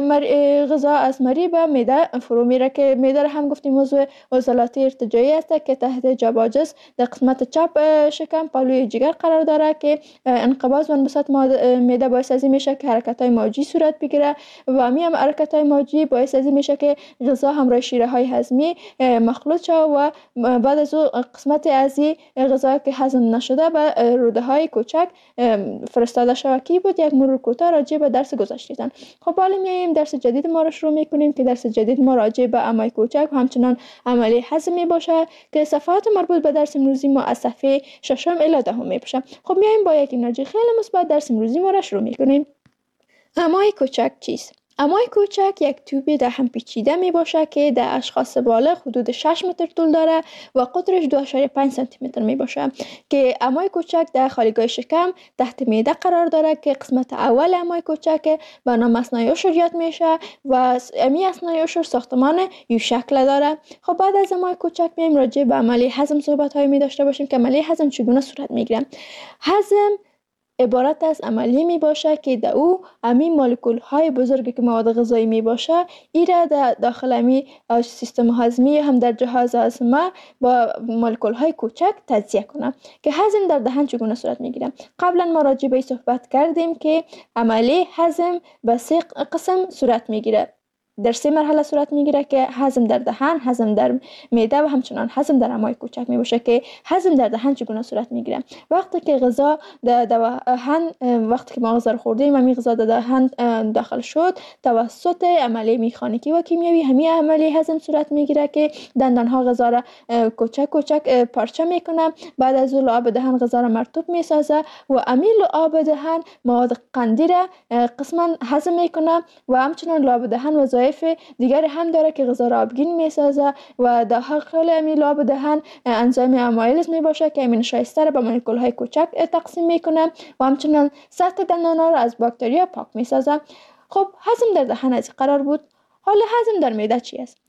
غذا از مری به معده فرو میره که معده را هم گفتیم موضوع عضلاتی ارتجاعی است که تحت جباجس در قسمت چپ شکم پالوی جگر قرار داره که انقباض و انبساط معده باعث از این میشه که حرکت‌های موجی صورت بگیره و همین هم حرکت‌های موجی باعث از این میشه که غذا همراه شیره‌های هضمی مخلوط شه و بعد از او قسمت از این غذا که هضم نشده به روده‌های کوچک فرستاده شود. کی بود یک مرور کوتاه راجع به درس گذشته‌تان. خب حالا میایم درس جدید ما رو شروع میکنیم که درس جدید ما راجع به امعای کوچک و همچنان عملیه هضم می باشه که صفحات مربوط به درس امروزی ما از صفحه 6 الی 10 می باشه. خب میایم با یک انرژی خیلی مثبت درس امروزی ما را شروع میکنیم. امعای کوچک چیست؟ امعای کوچک یک توب دهن پیچیده می باشه که در اشخاص بالغ حدود 6 متر طول داره و قطرش 2.5 سانتی متر می باشه که امعای کوچک در خالیگاه شکم تحت معده قرار داره که قسمت اول امعای کوچک به نام اثنای عشر یاد میشه و امی اثنای عشر ساختمان یو شکل داره. خب بعد از امعای کوچک میایم راجع به عملیه هضم صحبت های می داشته باشیم که عملیه هضم چگونه صورت میگیره. هضم عبارت از عملیه می باشه که در او امی مولکول های بزرگی که مواد غذایی می باشه ایره در داخل امی سیستم هضمی هم در جهاز هضم با مولکول های کوچک تجزیه کنه که هضم در دهان چگونه صورت می گیره. قبلا ما راجع به این صحبت کردیم که عملیه هضم به 3 قسم صورت می گیره، در 3 مرحله صورت میگیره که هضم در دهان، هضم در معده و همچنان هضم در امعای کوچک می باشه. که هضم در دهان چگونه صورت میگیره؟ وقتی که غذا در دهان، وقتی که ما غذا رو خوردیم و غذا در دهان داخل شد، توسط عملیه مکانیکی و کیمیایی همین عملیه هضم صورت میگیره که دندان ها غذا را کوچک پارچه میکنه. بعد از اون لعاب دهان غذا را مرطوب میسازه و امین لعاب دهان مواد قندی را قسما هضم میکنه و همچنان لعاب دهان وظایف دیگر هم داره که غذا را آبگین میسازه و داخل امین لعاب دهان انزیم امایلیز می باشه که امین شایسته را به مولکول های کوچک تقسیم میکنه و همچنان سطح دندان ها را از باکتریا پاک میسازه. خب هضم در دهان از قرار بود. حالا هضم در معده چی است؟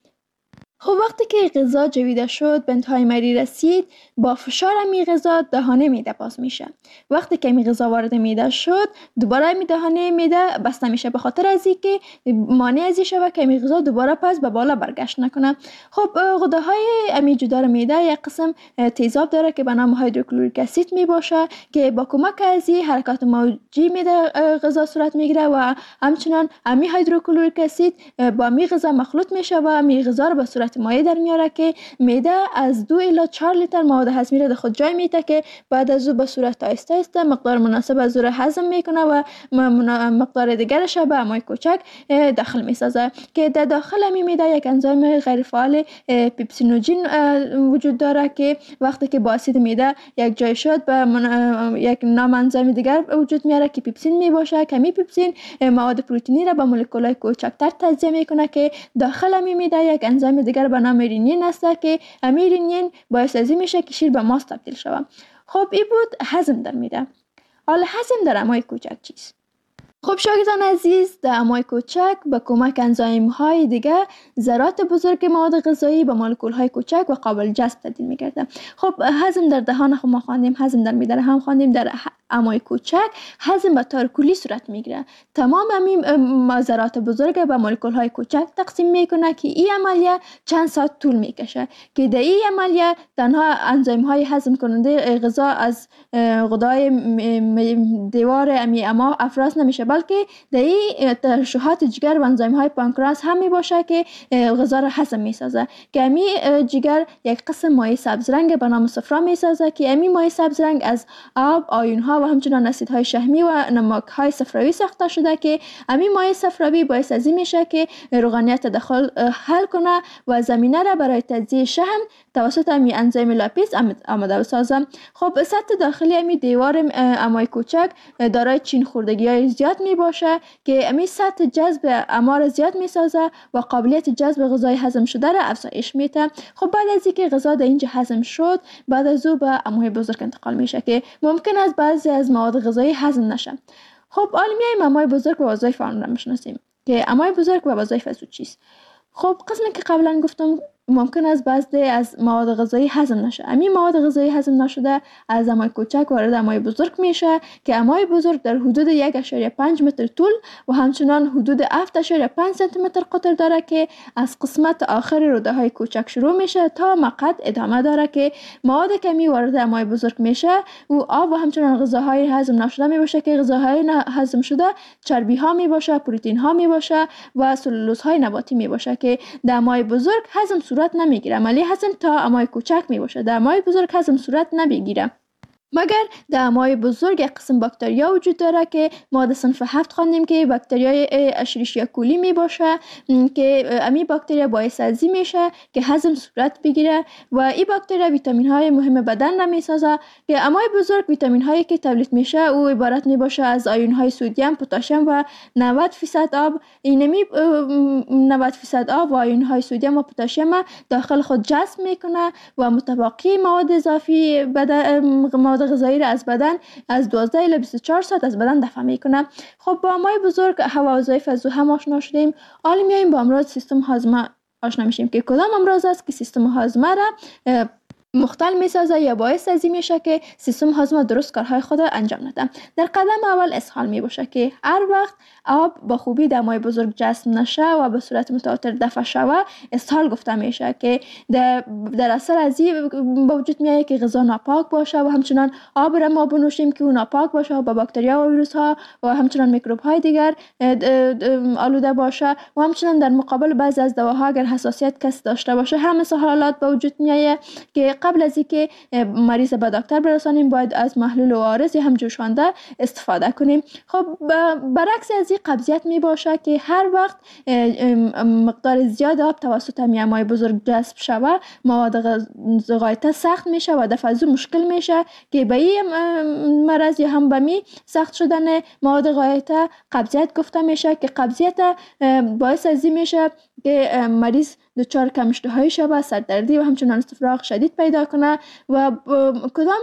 خب وقتی که غذا جویده شد به انتهای معده رسید، با فشار می غذا دهانه معده باز میشه. وقتی که می غذا وارد معده شد، دوباره می دهانه معده بسته میشه به خاطر از اینکه مانع از این شود که می غذا دوباره پس به بالا برگشت نکنه. خب غده‌های امی جدار معده یک قسم تیزاب داره که به نام هیدروکلوریک اسید می باشه که با کمک از این حرکات موجی معده غذا صورت میگیره و همچنان امی هیدروکلوریک اسید با می غذا مخلوط میشه و می غذا رو به صورت مایع در میاره که معده از 2 الی 4 لیتر مواد هضمی را در خود جای میده که بعد از او به صورت آهسته مقدار مناسب از او را هضم میکنه و مقدار دیگرش به امعای کوچک داخل میسازه که در داخل امی معده یک انزیم غیر فعال پیپسینوژن وجود داره که وقتی که با اسید معده یک جای شد به یک نام انزیم دیگر وجود میاره که پیپسین می باشه. که می پیپسین مواد پروتئینی را به مولکول‌های کوچکتر تجزیه میکنه که داخل امی معده یک انزیم دیگر به نام رینین است که امی رینین باعث از این میشه که شیر به ماست تبدیل شود. خب این بود هضم در معده. حالا هضم در امعای کوچک چیست؟ خب شاگردان عزیز، در امعای کوچک به کمک انزیم های دیگه ذرات بزرگ مواد غذایی به مولکول های کوچک و قابل جذب تبدیل میگردن. خب هضم در دهان خب ما خواندیم، هضم در معده هم خواندیم. در امعای کوچک هضم به طور کلی صورت میگیره. تمام همین ذرات بزرگ به مولکول های کوچک تقسیم میکنه که این عملیه چند ساعت طول میکشه که در این عملیه تنها انزیم های هضم کننده غذا از غدای دیوار اما افراز نمیشه، بلکه در این ترشحات جگر و انزیم های پانکراس هم می باشه که غذا را هضم میسازه. که امی جگر یک قسم مایع سبز رنگ به نام صفرا میسازه که امی مایع سبز رنگ از آب، آیون ها و همچنان اسیدهای شحمی و نمک های صفراوی ساخته شده که امی مایع صفراوی باعث از این میشه که روغنیت تداخل حل کنه و زمینه را برای تجزیه شحم توسط امی انزیم لاپیز آماده بسازه. خب سطح داخلی امی دیوار امعای کوچک دارای چین خوردگی های زیاد می باشه که امی سطح جذب امعا زیاد می سازه و قابلیت جذب غذای هضم شده را افزایش میده. خب بعد از اینکه غذا در اینجا هضم شد، بعد از او به امعای بزرگ انتقال میشه که ممکن است بعضی از مواد غذایی هضم نشه. خب حالا میایم امعای بزرگ و وظایف آن را میشناسیم که امعای بزرگ و وظایف از او چیست. خب قسمی که قبلا گفتم ممکن است بعضی از مواد غذایی هضم نشه. همین مواد غذایی هضم نشده از امعای کوچک وارد امعای بزرگ میشه که امعای بزرگ در حدود 1.5 متر طول و همچنان حدود 7.5 سانتی متر قطر داره که از قسمت آخر روده های کوچک شروع میشه تا مقعد ادامه داره که مواد کمی وارد امعای بزرگ میشه و آب و همچنان غذاهای هضم نشده میباشه که غذاهای هضم شده چربی ها میباشه، پروتئین ها میباشه و سلولوز های نباتی میباشه که در امعای بزرگ هضم صورت نمیگیره. عملیه هضم تا امعای کوچک می باشه. در امعای بزرگ هضم صورت نمیگیره. مگر در امعای بزرگ یک قسم باکتریا وجود داره که ما در صنف 7 خواندیم که باکتریای اشریشیا کولی می باشه که امی باکتریا باعث از این میشه که هضم صورت بگیره و این باکتریا ویتامین های مهم بدن را می سازه که امعای بزرگ ویتامین هایی که تولید میشه او عبارت می باشه از آیون های سدیم، پتاسیم و 90% آب. اینمی 90% آب و آیون های سدیم و پتاسیم داخل خود جذب میکنه و متبقی مواد اضافی مواد غذایی را از بدن از 12 الی 24 ساعت از بدن دفع میکنه. خب با امعای بزرگ و وظایف از او هم آشنا شدیم. حالا میایم با امراض سیستم هاضمه آشنا میشیم که کدام امراض است که سیستم هاضمه را مختل میسازه یا باعث از این میشه که سیستم هاضمه درست کارهای خود انجام نده. در قدم اول اسهال می باشه که هر وقت آب با خوبی در مای بزرگ جذب نشه و به صورت متواتر دفع شوه اسهال گفته میشه که در اثر از این به وجود میاد که غذا ناپاک باشه و همچنان آب را ما بنوشیم که اون ناپاک باشه و با باکتریا و ویروس ها و همچنان میکروب های دیگر آلوده باشه و همچنان در مقابل بعضی از دواها اگر حساسیت کس داشته باشه همه حالات به وجود میاد که قبل از اینکه مریض به دکتر برسانیم باید از محلول عارض یا هم جوشانده استفاده کنیم. خب برعکس از این قبضیت می باشه که هر وقت مقدار زیاد آب توسط مای بزرگ جذب شوه مواد غایطه سخت میشه و دفع از مشکل میشه که به این مرض یا هم به می سخت شدن مواد غایطه قبضیت گفته میشه که قبضیت باعث از این میشه که مریض دچار کم اشتهایی شوه، سردردی و همچنان استفراغ شدید پیدا کنه و کدام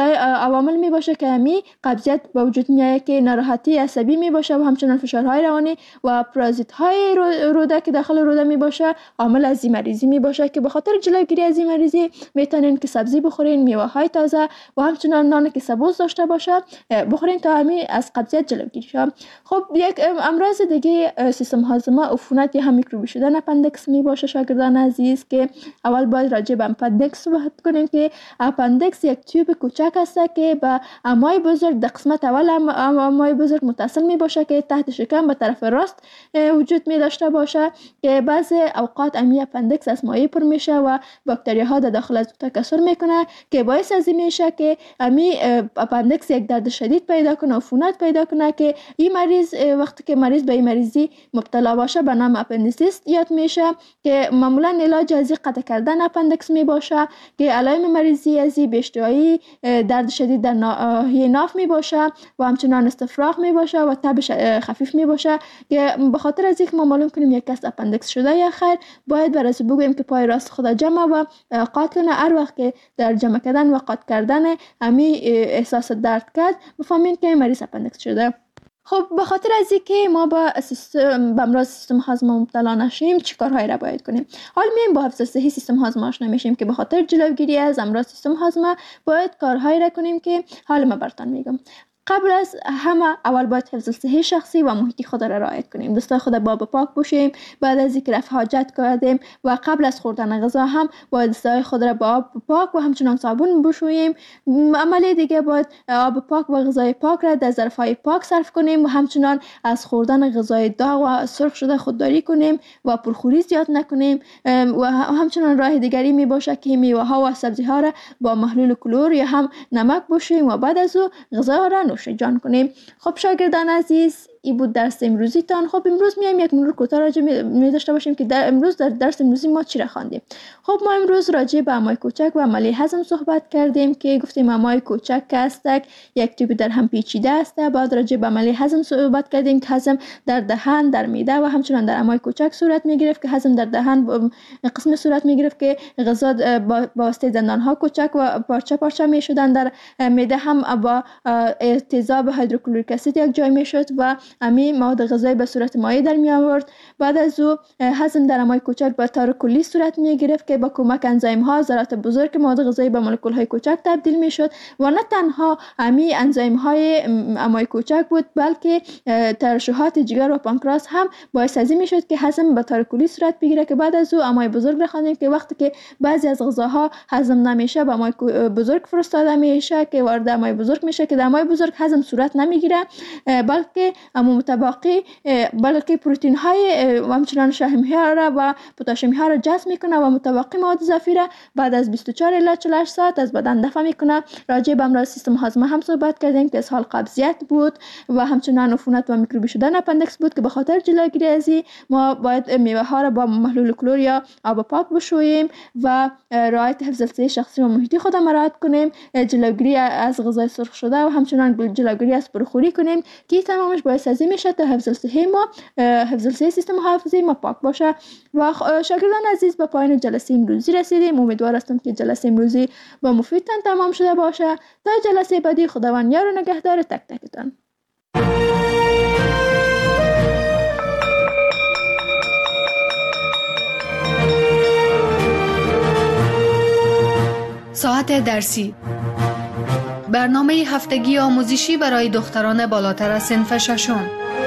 عوامل می باشه که همی قبضیت به وجود میاد که ناراحتی عصبی می باشه و همچنان فشارهای روانی و پرازیت های روده که داخل روده می باشه عامل از این مریضی می باشه که به خاطر جلوگیری از این مریضی میتونین که سبزی بخورین، میوه های تازه و همچنان نان که سبوس داشته باشه بخورین تا همی از قبضیت جلوگیری شه. خب یک امراض دیگه سیستم هاضمه عفونت یا هم میکروبی شدن اپندکس می باشه. شاگردان عزیز که اول باید راجع به اپندکس صحبت کنیم که اپندکس یک تیوب کوچک است که به امعای بزرگ در قسمت اول امعای بزرگ متصل می باشه که تحت شکم به طرف راست وجود می داشته باشه که بعضی اوقات امی اپندکس از مایع پر میشه و باکتریا ها در داخل از تکثر میکنه که باعث از این میشه که امی اپندکس یک درد شدید پیدا کنه، عفونت پیدا کنه که این مریض وقتی که مریض به این مریضی مبتلا باشه به نام اپندیسیس یاد میشه که معمولا علاج از قطع کردن اپندکس می باشه که علائم مریضی از بی‌اشتهایی، درد شدید در ناحیه ناف می باشه و همچنان استفراغ می باشه و تب خفیف می باشه که به خاطر از اینکه ما معلوم کنیم یک کس اپندکس شده یا خیر باید برای بگوییم که پای راست خود جمع و قاط کنه. هر وقت که در جمع کردن و قاط کردن همی احساس درد کرد بفهمین که مریض اپندکس شده. خب به خاطر از اینکه ما به امراض سیستم هاضمه مبتلا نشیم چی کارهایی را باید کنیم؟ حال میایم با حفظ صحی سیستم هاضمه آشنا میشیم که به خاطر جلوگیری از امراض سیستم هاضمه باید کارهایی را کنیم که حال ما براتون میگم. قبل از همه اول باید حفظ صحی شخصی و محیطی خود را رعایت کنیم. دستای خود با آب پاک بوشیم. بعد از اینکه رفع حاجت کردیم و قبل از خوردن غذا هم باید دستای خود را با آب پاک و همچنان صابون بشوییم. عملی دیگه باید آب پاک و غذای پاک را در ظرفهای پاک صرف کنیم و همچنان از خوردن غذای داغ و سرخ شده خودداری کنیم و پرخوری زیاد نکنیم و همچنان راه دیگری می باشه که میوه ها و سبزی ها را با محلول کلور یا هم نمک بشوییم و بعد از او غذا را نوش جان کنیم. خب شاگردان عزیز این بود درس امروزی تان. خب امروز میایم یک مرور کوتاه راجع می داشته باشیم که امروز در درس امروزی ما چی را خواندیم. خب ما امروز راجع به امعای کوچک و عملی هضم صحبت کردیم که گفتیم امعای کوچک که هستک یک تیپ در هم پیچیده است. بعد راجع به عملی هضم صحبت کردیم که هضم در دهان، در معده و همچنان در امعای کوچک صورت می گرفت که هضم در دهان قسم صورت می گرفت که غذا با واسطه دندان ها کوچک و پارچه پارچه می شدن. در معده هم با تیزاب هیدروکلوریک اسید یک جای می شد و امی مواد غذایی به صورت مایع در می آورد. بعد از او هضم در امعای کوچک به طور کلی صورت می گرفت که با کمک انزیم ها ذرات بزرگ مواد غذایی به مولکول های کوچک تبدیل می شد و نه تنها امی انزیم های امعای کوچک بود بلکه ترشحات جگر و پانکراس هم باعث از این می شد که هضم به طور کلی صورت بگیره که بعد از او امعای بزرگ را خواندیم که وقتی که بعضی از غذاها هضم نمیشه به امعای بزرگ فرستاده میشه که وارد امعای بزرگ میشه که در امعای بزرگ هضم صورت نمیگیره بلکه متباقی بلکه پروتئین های و همچنان شحم ها را و پتاسیم ها را جذب میکنه و متباقی مواد اضافی را بعد از 24 الی 48 ساعت از بدن دفع میکنه. راجع به امراض سیستم هاضمه هم صحبت کردیم که اسهال قبضیت بود و همچنان عفونت و میکروبی شدن اپندکس بود که به خاطر جلوگیری از ما باید میوه ها را با محلول کلور یا آب پاک بشوییم و رعایت حفظ صحی شخصی و محیطی خود مراعات کنیم. جلوگیری از غذای سرخ شده و همچنان جلوگیری از پرخوری کنیم که تمامش باعث از این میشه تا حفظ صحی ما حفظ صحی سیستم حافظی ما پاک باشه. و شاگردان عزیز به پایان جلسه امروزی رسیدیم. امیدوار هستم که جلسه امروزی با مفیدتان تمام شده باشه. تا جلسه بعدی خداوند یار و نگهدار تک تکتان. ساعت درسی، برنامه هفتگی آموزشی برای دختران بالاتر از صنف ششم.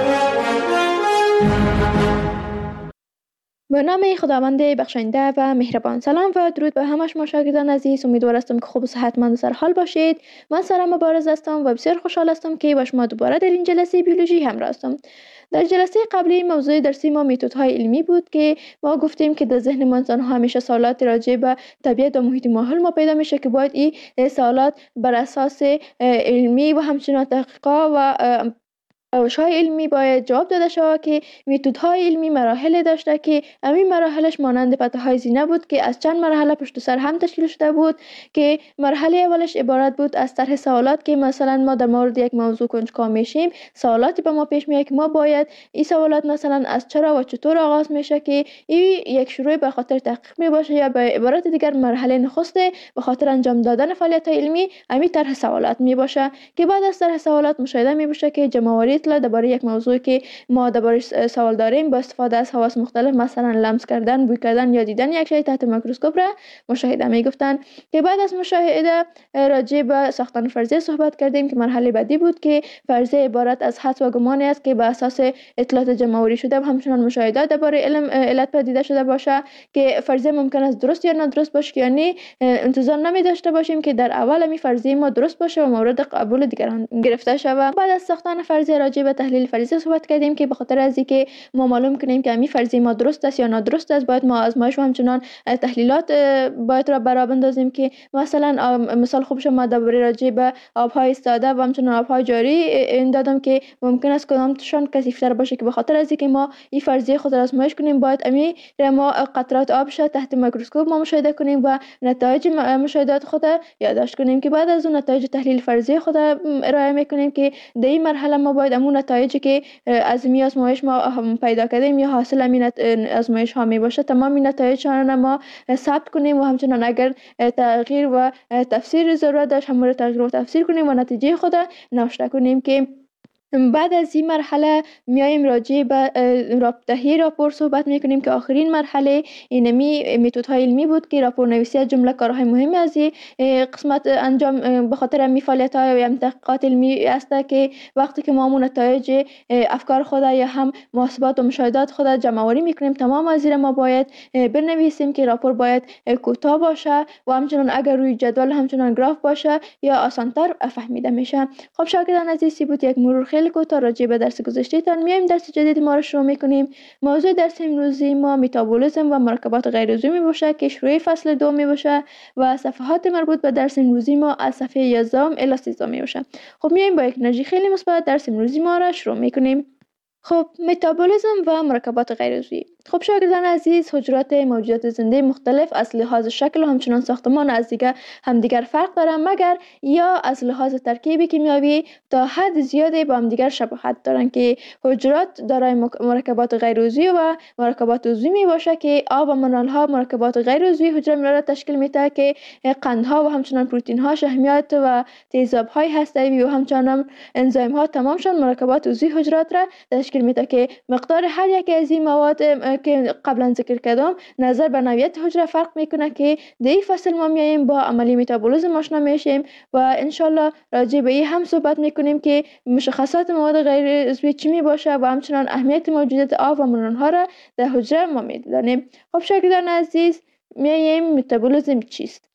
به نام خداوند بخشنده و مهربان. سلام و درود به همه شما شاگردان عزیز. امیدوار هستم که خوب و صحتمند و سرحال باشید. من سارا مبارز هستم و بسیار خوشحال هستم که با شما دوباره در این جلسه بیولوژی همراه هستم. در جلسه قبلی موضوع درسی ما متدهای علمی بود که ما گفتیم که در ذهن ما انسان ها همیشه سوالات راجع به طبیعت و محیط ماحول ما پیدا میشه که باید این سوالات بر اساس علمی و همچنین تحقیقات و روش‌های علمی باید جواب داده شود که متدهای علمی مراحل داشته که همین مراحلش مانند پته‌های زینه بود که از چند مرحله پشت سر هم تشکیل شده بود که مرحله اولش عبارت بود از طرح سوالات که مثلا ما در مورد یک موضوع کنجکاو میشیم، سوالاتی به ما پیش میاد که ما باید این سوالات مثلا از چرا و چطور آغاز میشه که این یک شروع به خاطر تحقیق می باشه یا به عبارت دیگر مرحله نخسته به خاطر انجام دادن فعالیت علمی همین طرح سوالات می باشه که بعد از طرح سوالات مشاهده می بشه که جمع‌آوری درباره یک موضوعی که ما درباره‌اش سوال داریم با استفاده از حواس مختلف مثلا لمس کردن، بوی کردن یا دیدن یک شی تحت میکروسکوپ را مشاهده میگفتن که بعد از مشاهده راجع به ساختن فرضیه صحبت کردیم که مرحله بعدی بود که فرضیه عبارت از حدس و گمانی است که بر اساس اطلاعات جمع‌آوری شده و همچنین مشاهدات درباره علت پدیده شده باشه که فرضیه ممکن است درست یا نادرست باشه، یعنی انتظار نمی داشته باشیم که در اول می فرضیه ما درست باشه و مورد قبول دیگران گرفته شود. بعد از ساختن فرضیه راجع به تحلیل فرضیه صحبت کردیم که به خاطر از اینکه ما معلوم کنیم که همین فرضیه ما درست است یا نادرست است باید ما آزمایش و همچنان تحلیلات باید را برآورد بندازیم که مثلا مثال خوبش ما درباره راجع به آبهای ساده و همچنان آبهای جاری این دادم که ممکن است کدامشان کثیف‌تر باشه که به خاطر از اینکه ما این فرضیه خود را آزمایش کنیم باید همین ما قطرات آب شد تحت میکروسکوپ ما مشاهده کنیم و نتایج مشاهدات خود یادداشت کنیم که بعد از اون نتایج تحلیل فرضیه خود ارائه میکنیم که در این مرحله ما باید همون نتایجی که از می آزمایش ما پیدا کردیم یا حاصل همین آزمایش ها می باشه تمام نتایج آن ما ثبت کنیم و همچنان اگر تغییر و تفسیر ضرورت داشت هم تغییر و تفسیر کنیم و نتیجه خود نوشته کنیم که بعد از این مرحله میایم راجع به رابطه‌ای راپور صحبت میکنیم که آخرین مرحله اینمی متدهای علمی بود که راپور نویسی از جمله کارهای مهمی از این قسمت انجام به خاطر همین فعالیت‌های و تحقیقات علمی است که وقتی که ما نتایج افکار خود یا هم محاسبات و مشاهدات خود جمع‌آوری میکنیم تمام از ما باید بنویسیم که راپور باید کوتاه باشه و همچنان اگر روی جدول همچنان گراف باشه یا آسان‌تر فهمیده میشه. خب شاگردان عزیز بود یک مرور خیلی کوتاه راجع به درس گذشته تان میایم درس جدید ما رو شروع میکنیم. موضوع درس امروزی ما متابولیسم و مرکبات غیر عضوی باشه که شروع فصل 2 می باشه و صفحات مربوط به درس امروزی ما از صفحه 11 الی 13 می باشه. خب میایم با یک انرژی خیلی مثبت درس امروزی ما را شروع میکنیم. خب متابولیسم و مرکبات غیر عضوی. خب شاگردان عزیز حجرات موجودات زنده مختلف از لحاظ شکل و همچنان ساختمان از همدیگر فرق دارند مگر یا از لحاظ ترکیب کیمیایی تا حد زیادی با همدیگر شباهت دارند که حجرات دارای مرکبات غیر عضوی و مرکبات عضوی می باشه که آب و منرال ها مرکبات غیر عضوی حجره را تشکیل میده که قندها و همچنان پروتئین ها شحمیات و تیزاب های هسته‌ای و همچنان انزیم ها تمامشان مرکبات عضوی حجرات را تشکیل میده که مقدار هر یک از این مواد که قبلا ذکر کردم نظر به نوعیت حجره فرق میکنه که در این فصل ما میایم با عملی متابولیسم آشنا میشیم و انشالله راجع به این هم صحبت میکنیم که مشخصات مواد غیر عضوی چی می باشه و همچنان اهمیت موجودیت آب و منرال ها را در حجره ما میدانیم. خب شاگردان عزیز میایم متابولیسم چیست؟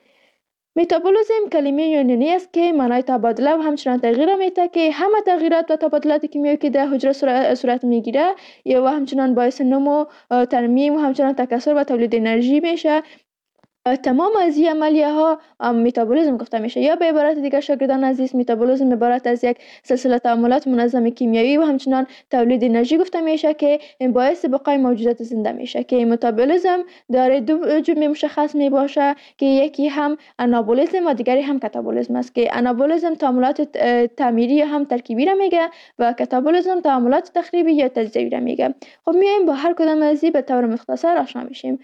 متابولیسم کلمه یونانی است که معنای تبادله و همچنان تغییر میده که همه تغییرات و تبادلات کیمیایی که در حجره صورت میگیره یا همچنان باعث نمو، ترمیم و همچنان تکثر و تولید انرژی میشه. تمام از این عملیه ها متابولیسم گفته میشه یا به عبارت دیگر شاگردان عزیز متابولیسم عبارت از یک سلسله تعاملات منظم کیمیایی و همچنان تولید انرژی گفته میشه که باعث بقای موجودات زنده میشه که متابولیسم داره دو جمله مشخص می باشه که یکی هم آنابولیسم و دیگری هم کاتابولیسم است که آنابولیسم تعاملات تعمیری یا هم ترکیبی را میگه و کاتابولیسم تعاملات تخریبی یا تجزیوی را میگه. خب میایم با هر کدام از این به طور مختصر آشنا میشیم.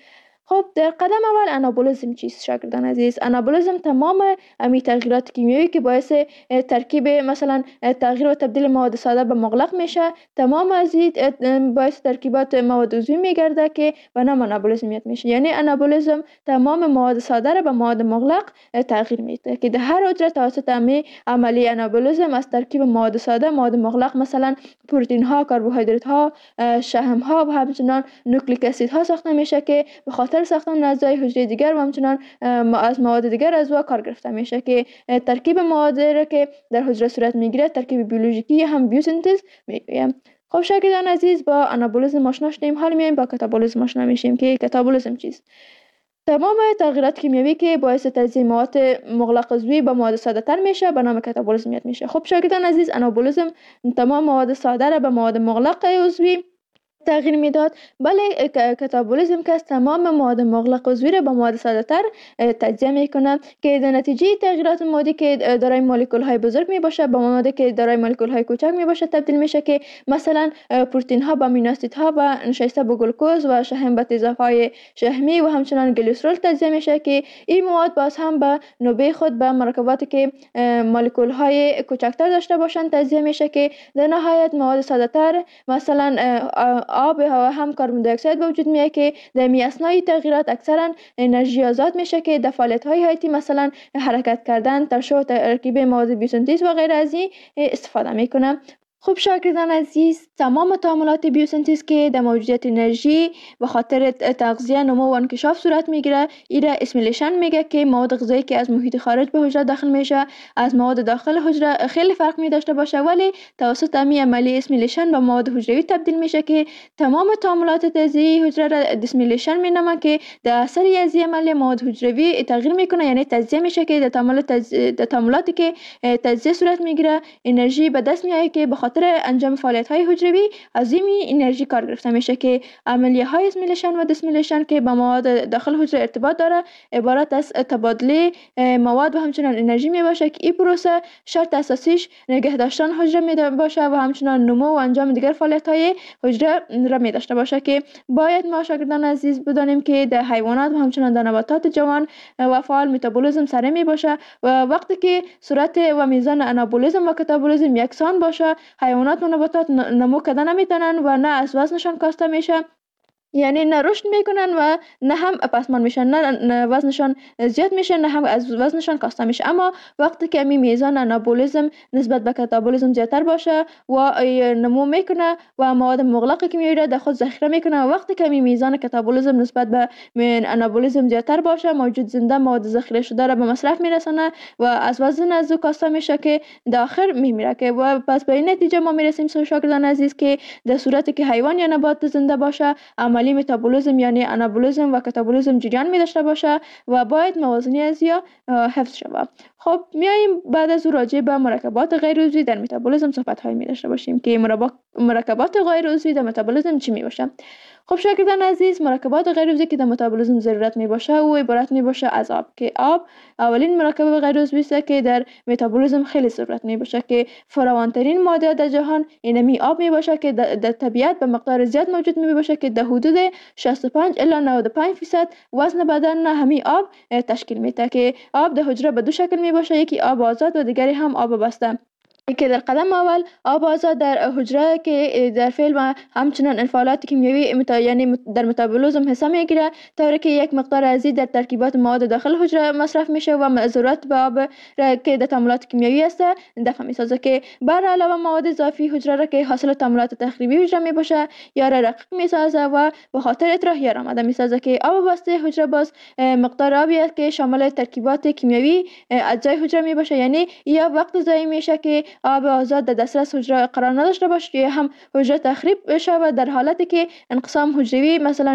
خب در قدم اول انابولیزم چیست شاگردان عزیز؟ انابولیزم تمام امی تغییرات کیمیایی که باعث ترکیب مثلا تغییر و تبدیل مواد ساده به مغلق میشه، تمام از این باعث ترکیبات مواد عضوی میگرده که به نام انابولیزم میشه. یعنی انابولیزم تمام مواد ساده را به مواد مغلق تغییر میده که در هر حجره توسط امی عملی انابولیزم از ترکیب مواد ساده مواد مغلق مثلا پروتئین ها، کربوهیدرات ها، شحم ها و همچنان نوکلیک اسید ها ساخته میشه که به خاطر ساختن اعضای حجره دیگر و همچنان از مواد دیگر عضو کار گرفته میشه که ترکیب مواد را که در حجره صورت میگیره ترکیب بیولوژیکی هم بیوسینتز میگویم. خب شاگردان عزیز با انابولیزم آشنا شدیم، حالا میایم با کاتابولیزم آشنا میشیم که کاتابولیزم چیست. تمام تغییرات کیمیایی که باعث تجزیه مواد مغلق عضوی به مواد ساده تر میشه به نام کاتابولیزم میشه. خب شاگردان عزیز انابولیزم تمام مواد ساده را به مواد مغلق عضوی تغییر میداد، ولی کاتابولیزم که تمام مواد مغلق عضوی را به مواد ساده تر تجزیه میکنه که در نتیجه تغییرات مادی که دارای مولکول های بزرگ می باشه به موادی که دارای مولکول های کوچک می باشه تبدیل میشه که مثلا پروتئین ها به امینو اسید ها و نشسته به گلوکوز و شحم به تیزاب های شحمی و همچنان گلیسرول تجزیه میشه که این مواد باز هم به نوبه خود به مرکباتی که مولکول های کوچکتر داشته باشند تجزیه میشه که در نهایت مواد ساده تر مثلا آب و هم کربن دی اکساید به وجود میاد که در می اثنای تغییرات اکثرا انرژی آزاد میشه که در فعالیت های حیاتی مثلا حرکت کردن، ترشح و ترکیب مواد بیوسنتز و غیره از این استفاده میکنه. خب شاگردان عزیز تمام تعاملات بیوسنتز که در موجودیت انرژی به خاطر تغذیه، نمو و انکشاف صورت میگیره ایره اسیمیلیشن میگه که مواد غذایی که از محیط خارج به حجره داخل میشه از مواد داخل حجره خیلی فرق می داشته باشه، ولی توسط امی عملی اسیمیلیشن به مواد حجروی تبدیل میشه که تمام تعاملات تجزیه حجره را دیسیمیلیشن مینامه که در اثر از عملی مواد حجروی تغییر میکنه، یعنی تجزیه میشه که در تعاملاتی که تجزیه صورت میگیره انرژی به دست میاد که خاطر انجام فعالیت های حجروی از این انرژی کار گرفته میشه که عملیه های اسیمیلیشن و دیسیمیلیشن که با مواد داخل حجره ارتباط داره عبارت از تبادله مواد و همچنان انرژی می باشه که این پروسه شرط اساسیش نگه داشتن حجره می باشه و همچنان نمو و انجام دیگر فعالیت های حجره را می داشته باشه که باید ما شاگردان عزیز بدانیم که در حیوانات و همچنان در نباتات جوان و فعال متابولیسم سره می باشه و وقتی که صورت و میزان انابولیسم و کاتابولیسم یکسان باشه حیوانات و نباتات نمو کردن نمیتونن و نه از وزنشان کاسته میشه، یعنی نه رشد میکنن و نه هم پسمان میشن، نه وزنشان زیاد میشه نه هم از وزنشان کاسته میشه. اما وقتی که می میزان انابولیسم نسبت به کاتابولیسم زیادتر باشه و نمو میکنه و مواد مغلق کیمیایی را در خود ذخیره میکنه و وقتی که می میزان کاتابولیسم نسبت به انابولیسم زیادتر باشه موجود زنده مواد ذخیره شده را به مصرف میرسونه و از وزن از او کاسته میشه که در آخر میمیره که و پس به این نتیجه ما میرسیم شاگردان عزیز که در صورتی که حیوان یا نبات زنده باشه عملی متابولیسم یعنی انابولیسم و کاتابولیسم جریان می داشته باشه و باید موازنی از یا حفظ شود. خب میایم بعد از راجع به مرکبات غیر عضوی در متابولیسم صحبت های می داشته باشیم که مرکبات غیر عضوی در متابولیسم چی می باشه. خب شاگردان عزیز مرکبات غیر عضوی که در متابولیسم ضرورت می باشه و عبارت می باشه از آب که آب اولین مرکب غیر عضوی است که در متابولیسم خیلی ضرورت می باشه که فراوانترین ماده در جهان اینمی آب می باشه که در طبیعت به مقدار زیاد موجود می باشه که در حدود 65 الی 95% وزن بدن همین آب تشکیل میده که آب در حجره به دو شکل می باشه، یکی آب آزاد و دیگری هم آب بسته که در قدم اول آب آزاد در حجره که در فعل و همچنان انفعالات کیمیایی یعنی در متابولیسم حساب میگیره طوری که یک مقدار از در ترکیبات مواد داخل حجره مصرف میشه و ضرورت به آب که در تعاملات کیمیایی است دفع میسازه که بر علاوه مواد اضافی حجره را که حاصل تعاملات تخریبی حجره میباشه یا رقیق میسازه و به خاطر اطراحیه آماده میسازه که آب بسته حجره باز مقدار آبی است که شامل ترکیبات کیمیایی اجزای حجره میباشه، یعنی یا وقت ضایع میشه که آب آزاد در دسترس حجره قرار نداشته باشه یا هم حجره تخریب شود در حالتی که انقسام حجروی مثلا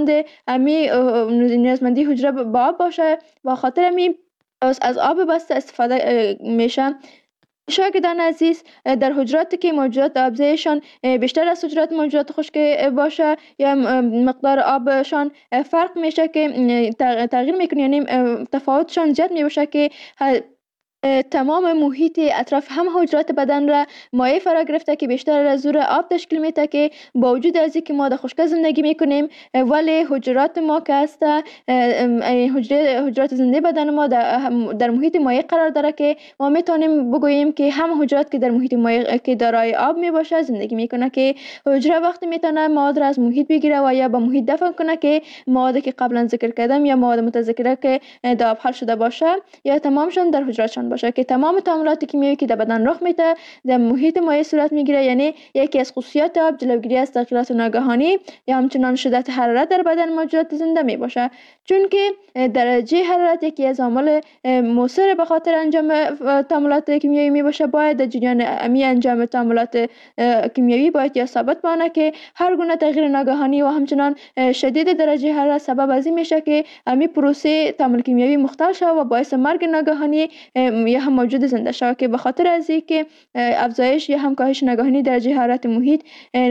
نیازمندی حجره با آب باشه و خاطر می از آب بسته استفاده میشه. شاگردان عزیز در حجراتی که موجودات آبزیشان بیشتر از حجرات موجودات خشک باشه یا مقدار آبشان فرق میشه که تغییر میکنه، یعنی تفاوتشان زیاد میباشه که تمام محیط اطراف هم حجرات بدن را مایع فرا گرفته که بیشتر از زور آب تشکیل میده که با وجود از اینکه ما در خشکی زندگی میکنیم ولی حجرات ما که هست حجرات زنده بدن ما در محیط مایع قرار داره که ما میتونیم بگوییم که هم حجرات که در محیط مایع که دارای آب میباشه زندگی میکنه که حجره وقتی میتونه مواد را از محیط بگیره و یا به محیط دفن کنه که موادی که قبلا ذکر کردم یا مواد متذکره که در آب حل شده باشه یا تمامشون در حجراتشان باشه که تمام تعاملات کیمیایی که در بدن رخ میده در محیط مایع صورت میگیره. یعنی یکی از خصوصیات آب جلوگیری از تغییرات ناگهانی یا همچنان شدت حرارت در بدن موجودات زنده می باشه، چون که درجه حرارت یکی از عوامل مؤثر به خاطر انجام تعاملات کیمیایی می باشه. باید در جریان انجام تعاملات کیمیایی باید یا ثابت بمانه که هر گونه تغییر ناگهانی و همچنان شدید درجه حرارت سبب از این میشه که امی پروسه تعامل کیمیایی مختل شود و باعث مرگ ناگهانی یا هم موجود زنده شود که به خاطر از اینکه افزایش یا هم کاهش ناگهانی درجه حرارت محیط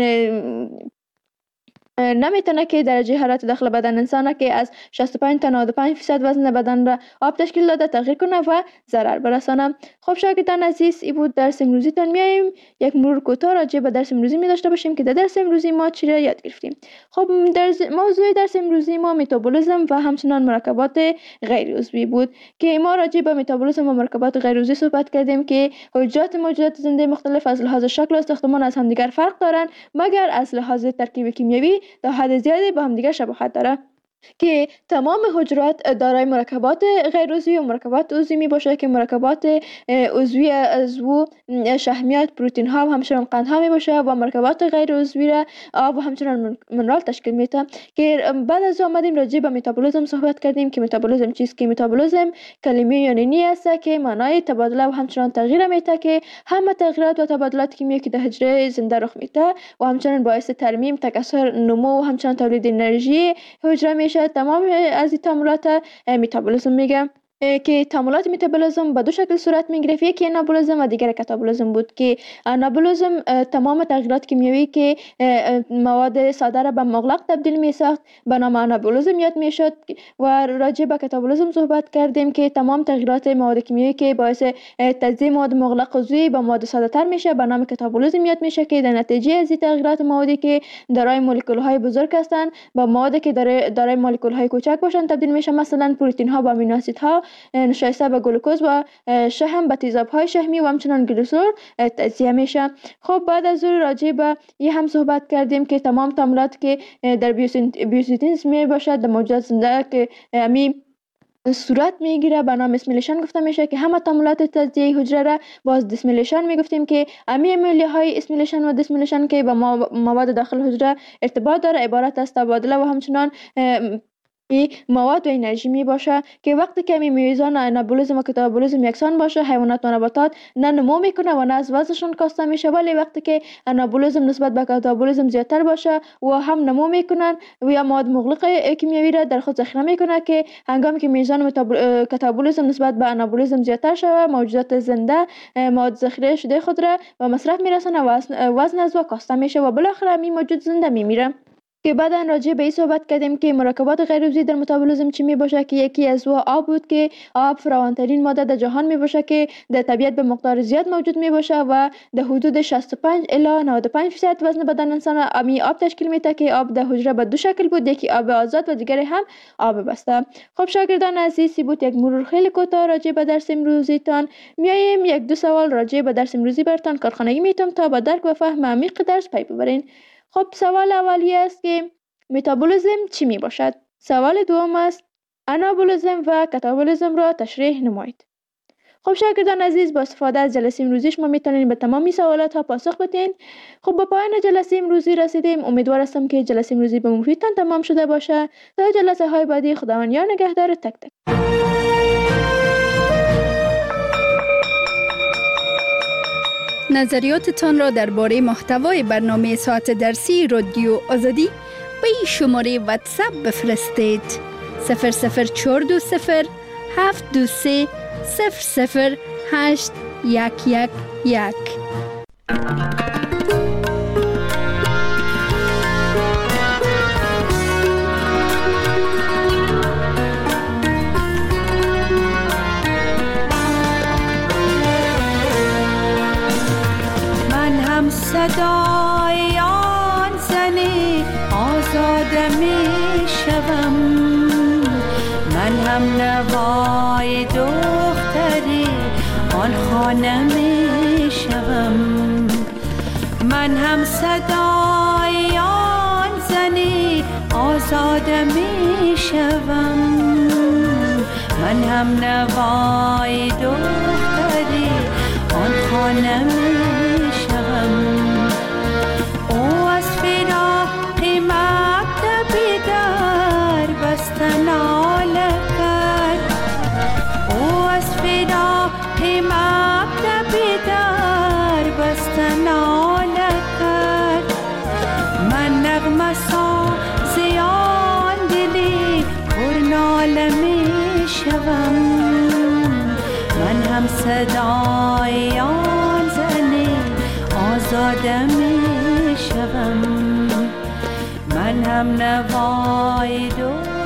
نمیتونه که درجه حرارت داخل بدن انسان که از 65 تا 95% وزن بدن را آب تشکیل داده تغییر کنه و ضرر برسانه. خب شاگردان عزیز، این بود درس امروزی تان. میایم یک مرور کوتاه راجع به درس امروزی می داشته باشیم که در درس امروزی ما چی را یاد گرفتیم. خب موضوع درس امروزی ما متابولیسم و همچنان مرکبات غیر عضوی بود که ما راجع به متابولیسم و مرکبات غیر عضوی صحبت کردیم که حجرات موجودات زنده مختلف از لحاظ شکل و ساختمان از همدیگر فرق دارند مگر از لحاظ ترکیب کیمیایی تا حد زیادی با هم دیگر شباهت داره که تمام حجرات دارای مرکبات غیر عضوی و مرکبات عضوی می باشه که مرکبات عضوی از و شحمیات، پروتئین ها و همچنان قند ها می باشه و مرکبات غیر عضوی را آب و همچنان منرال تشکیل میده. که بعد از آمدیم راجع به متابولیسم صحبت کردیم که متابولیسم چیست. که متابولیسم کلمه یونانی است که معنای تبادله و همچنان تغییر میده که همه تغییرات و تبادلات کیمیایی که در حجره زنده رخ میده و همچنان باعث ترمیم، تکثر، نمو و همچنان تولید انرژی حجره تمام از این تعاملات متابولیسم میگم که تعاملات متابولیسم به دو شکل صورت میگرفت. یکی انابولیسم و دیگر کاتابولیسم بود که انابولیسم تمام تغییرات کیمیایی که مواد ساده را به مغلق تبدیل میساخت به نام انابولیسم یاد میشد و راجع به کاتابولیسم صحبت کردیم که تمام تغییرات مواد کیمیایی که باعث تجزیه مواد مغلق عضوی به مواد ساده تر میشه به نام کاتابولیسم یاد میشه که در نتیجه از این تغییرات موادی که دارای مولکول های بزرگ هستند با موادی که دارای مولکول های کوچک باشن تبدیل میشه. مثلا پروتئین ها با امینو اسیدها نشایسته به گلوکوز و شحم به تیزاب‌های شحمی و همچنان گلیسرول تجزیه میشه. خب بعد از اون راجع به این هم صحبت کردیم که تمام تعاملات که در بیوسینتز می باشد در موجودات زنده که می صورت میگیره به نام اسمیلیشن گفته میشه که همه تعاملات تجزیه حجره را باز دیسمیلیشن میگفتیم که امیلی های اسمیلیشن و دیسمیلیشن که با مواد داخل حجره ارتباط داره عبارت از تبادله و همچنان مواد و انرژی می باشه که وقتی که میزان انابولیسم و کاتابولیسم یکسان باشه حیوانات و نباتات نه نمو میکنه و نه از وزنشون کاسته میشه، ولی وقتی که انابولیسم نسبت به کاتابولیسم زیادتر باشه و هم نمو میکنن و یا مواد مغلق کیمیایی را در خود ذخیره میکنه که هنگامی که میزان کاتابولیسم نسبت به انابولیسم زیادتر شوه موجودات زنده مواد ذخیره شده خود را به مصرف میرسونه و وزن از و کاسته میشه و بالاخره می موجود زنده میمیره. که بعدا راجع به این صحبت کردیم که مرکبات غیر عضوی در متابولیسم چی می باشه که یکی از او آب بود که آب فراوانترین ماده در جهان می باشه که در طبیعت به مقدار زیاد موجود می باشه و در حدود 65 الی 95% وزن بدن انسان امی آب تشکیل میده که آب در حجره به دو شکل بود، یکی آب آزاد و دیگری هم آب بسته. خب شاگردان عزیز، بود یک مرور خیلی کوتاه راجع به درس امروزی تان. میایم یک دو سوال راجع به درس امروزی براتون کارخانگی میتم تا با درک و فهم عمیق درس پی ببرین. خب سوال اولی است که متابولیسم چی می باشد؟ سوال دوم است انابولیسم و کاتابولیسم را تشریح نمایید. خب شاگردان عزیز، با استفاده از جلسه امروزی شما میتونید به تمامی سوالات ها پاسخ بدین. خب با پایان جلسه امروزی رسیدیم. امیدوار هستم که جلسه امروزی به مفیدتان تمام شده باشه. تا جلسه های بعدی، خداوند یار نگهدار تک تک. نظریاتتان را درباره محتوای برنامه ساعت درسی رادیو آزادی به این شماره واتساپ بفرستید: 00420 723 00811. آزاده می شوم. من هم نوای دختری آن خانه می شوم. من هم صدای آن زنی آزاده می شوم. من هم نوای دختری آن خانه می شوم. او از فراق مکتبی در بستن ناله کرد. او از فراق مکتبی در بستن ناله کرد. من نغمه ساز آن دلی پر ناله می شوم. من هم صدای آن زنی آزاده می شوم. من هم نوای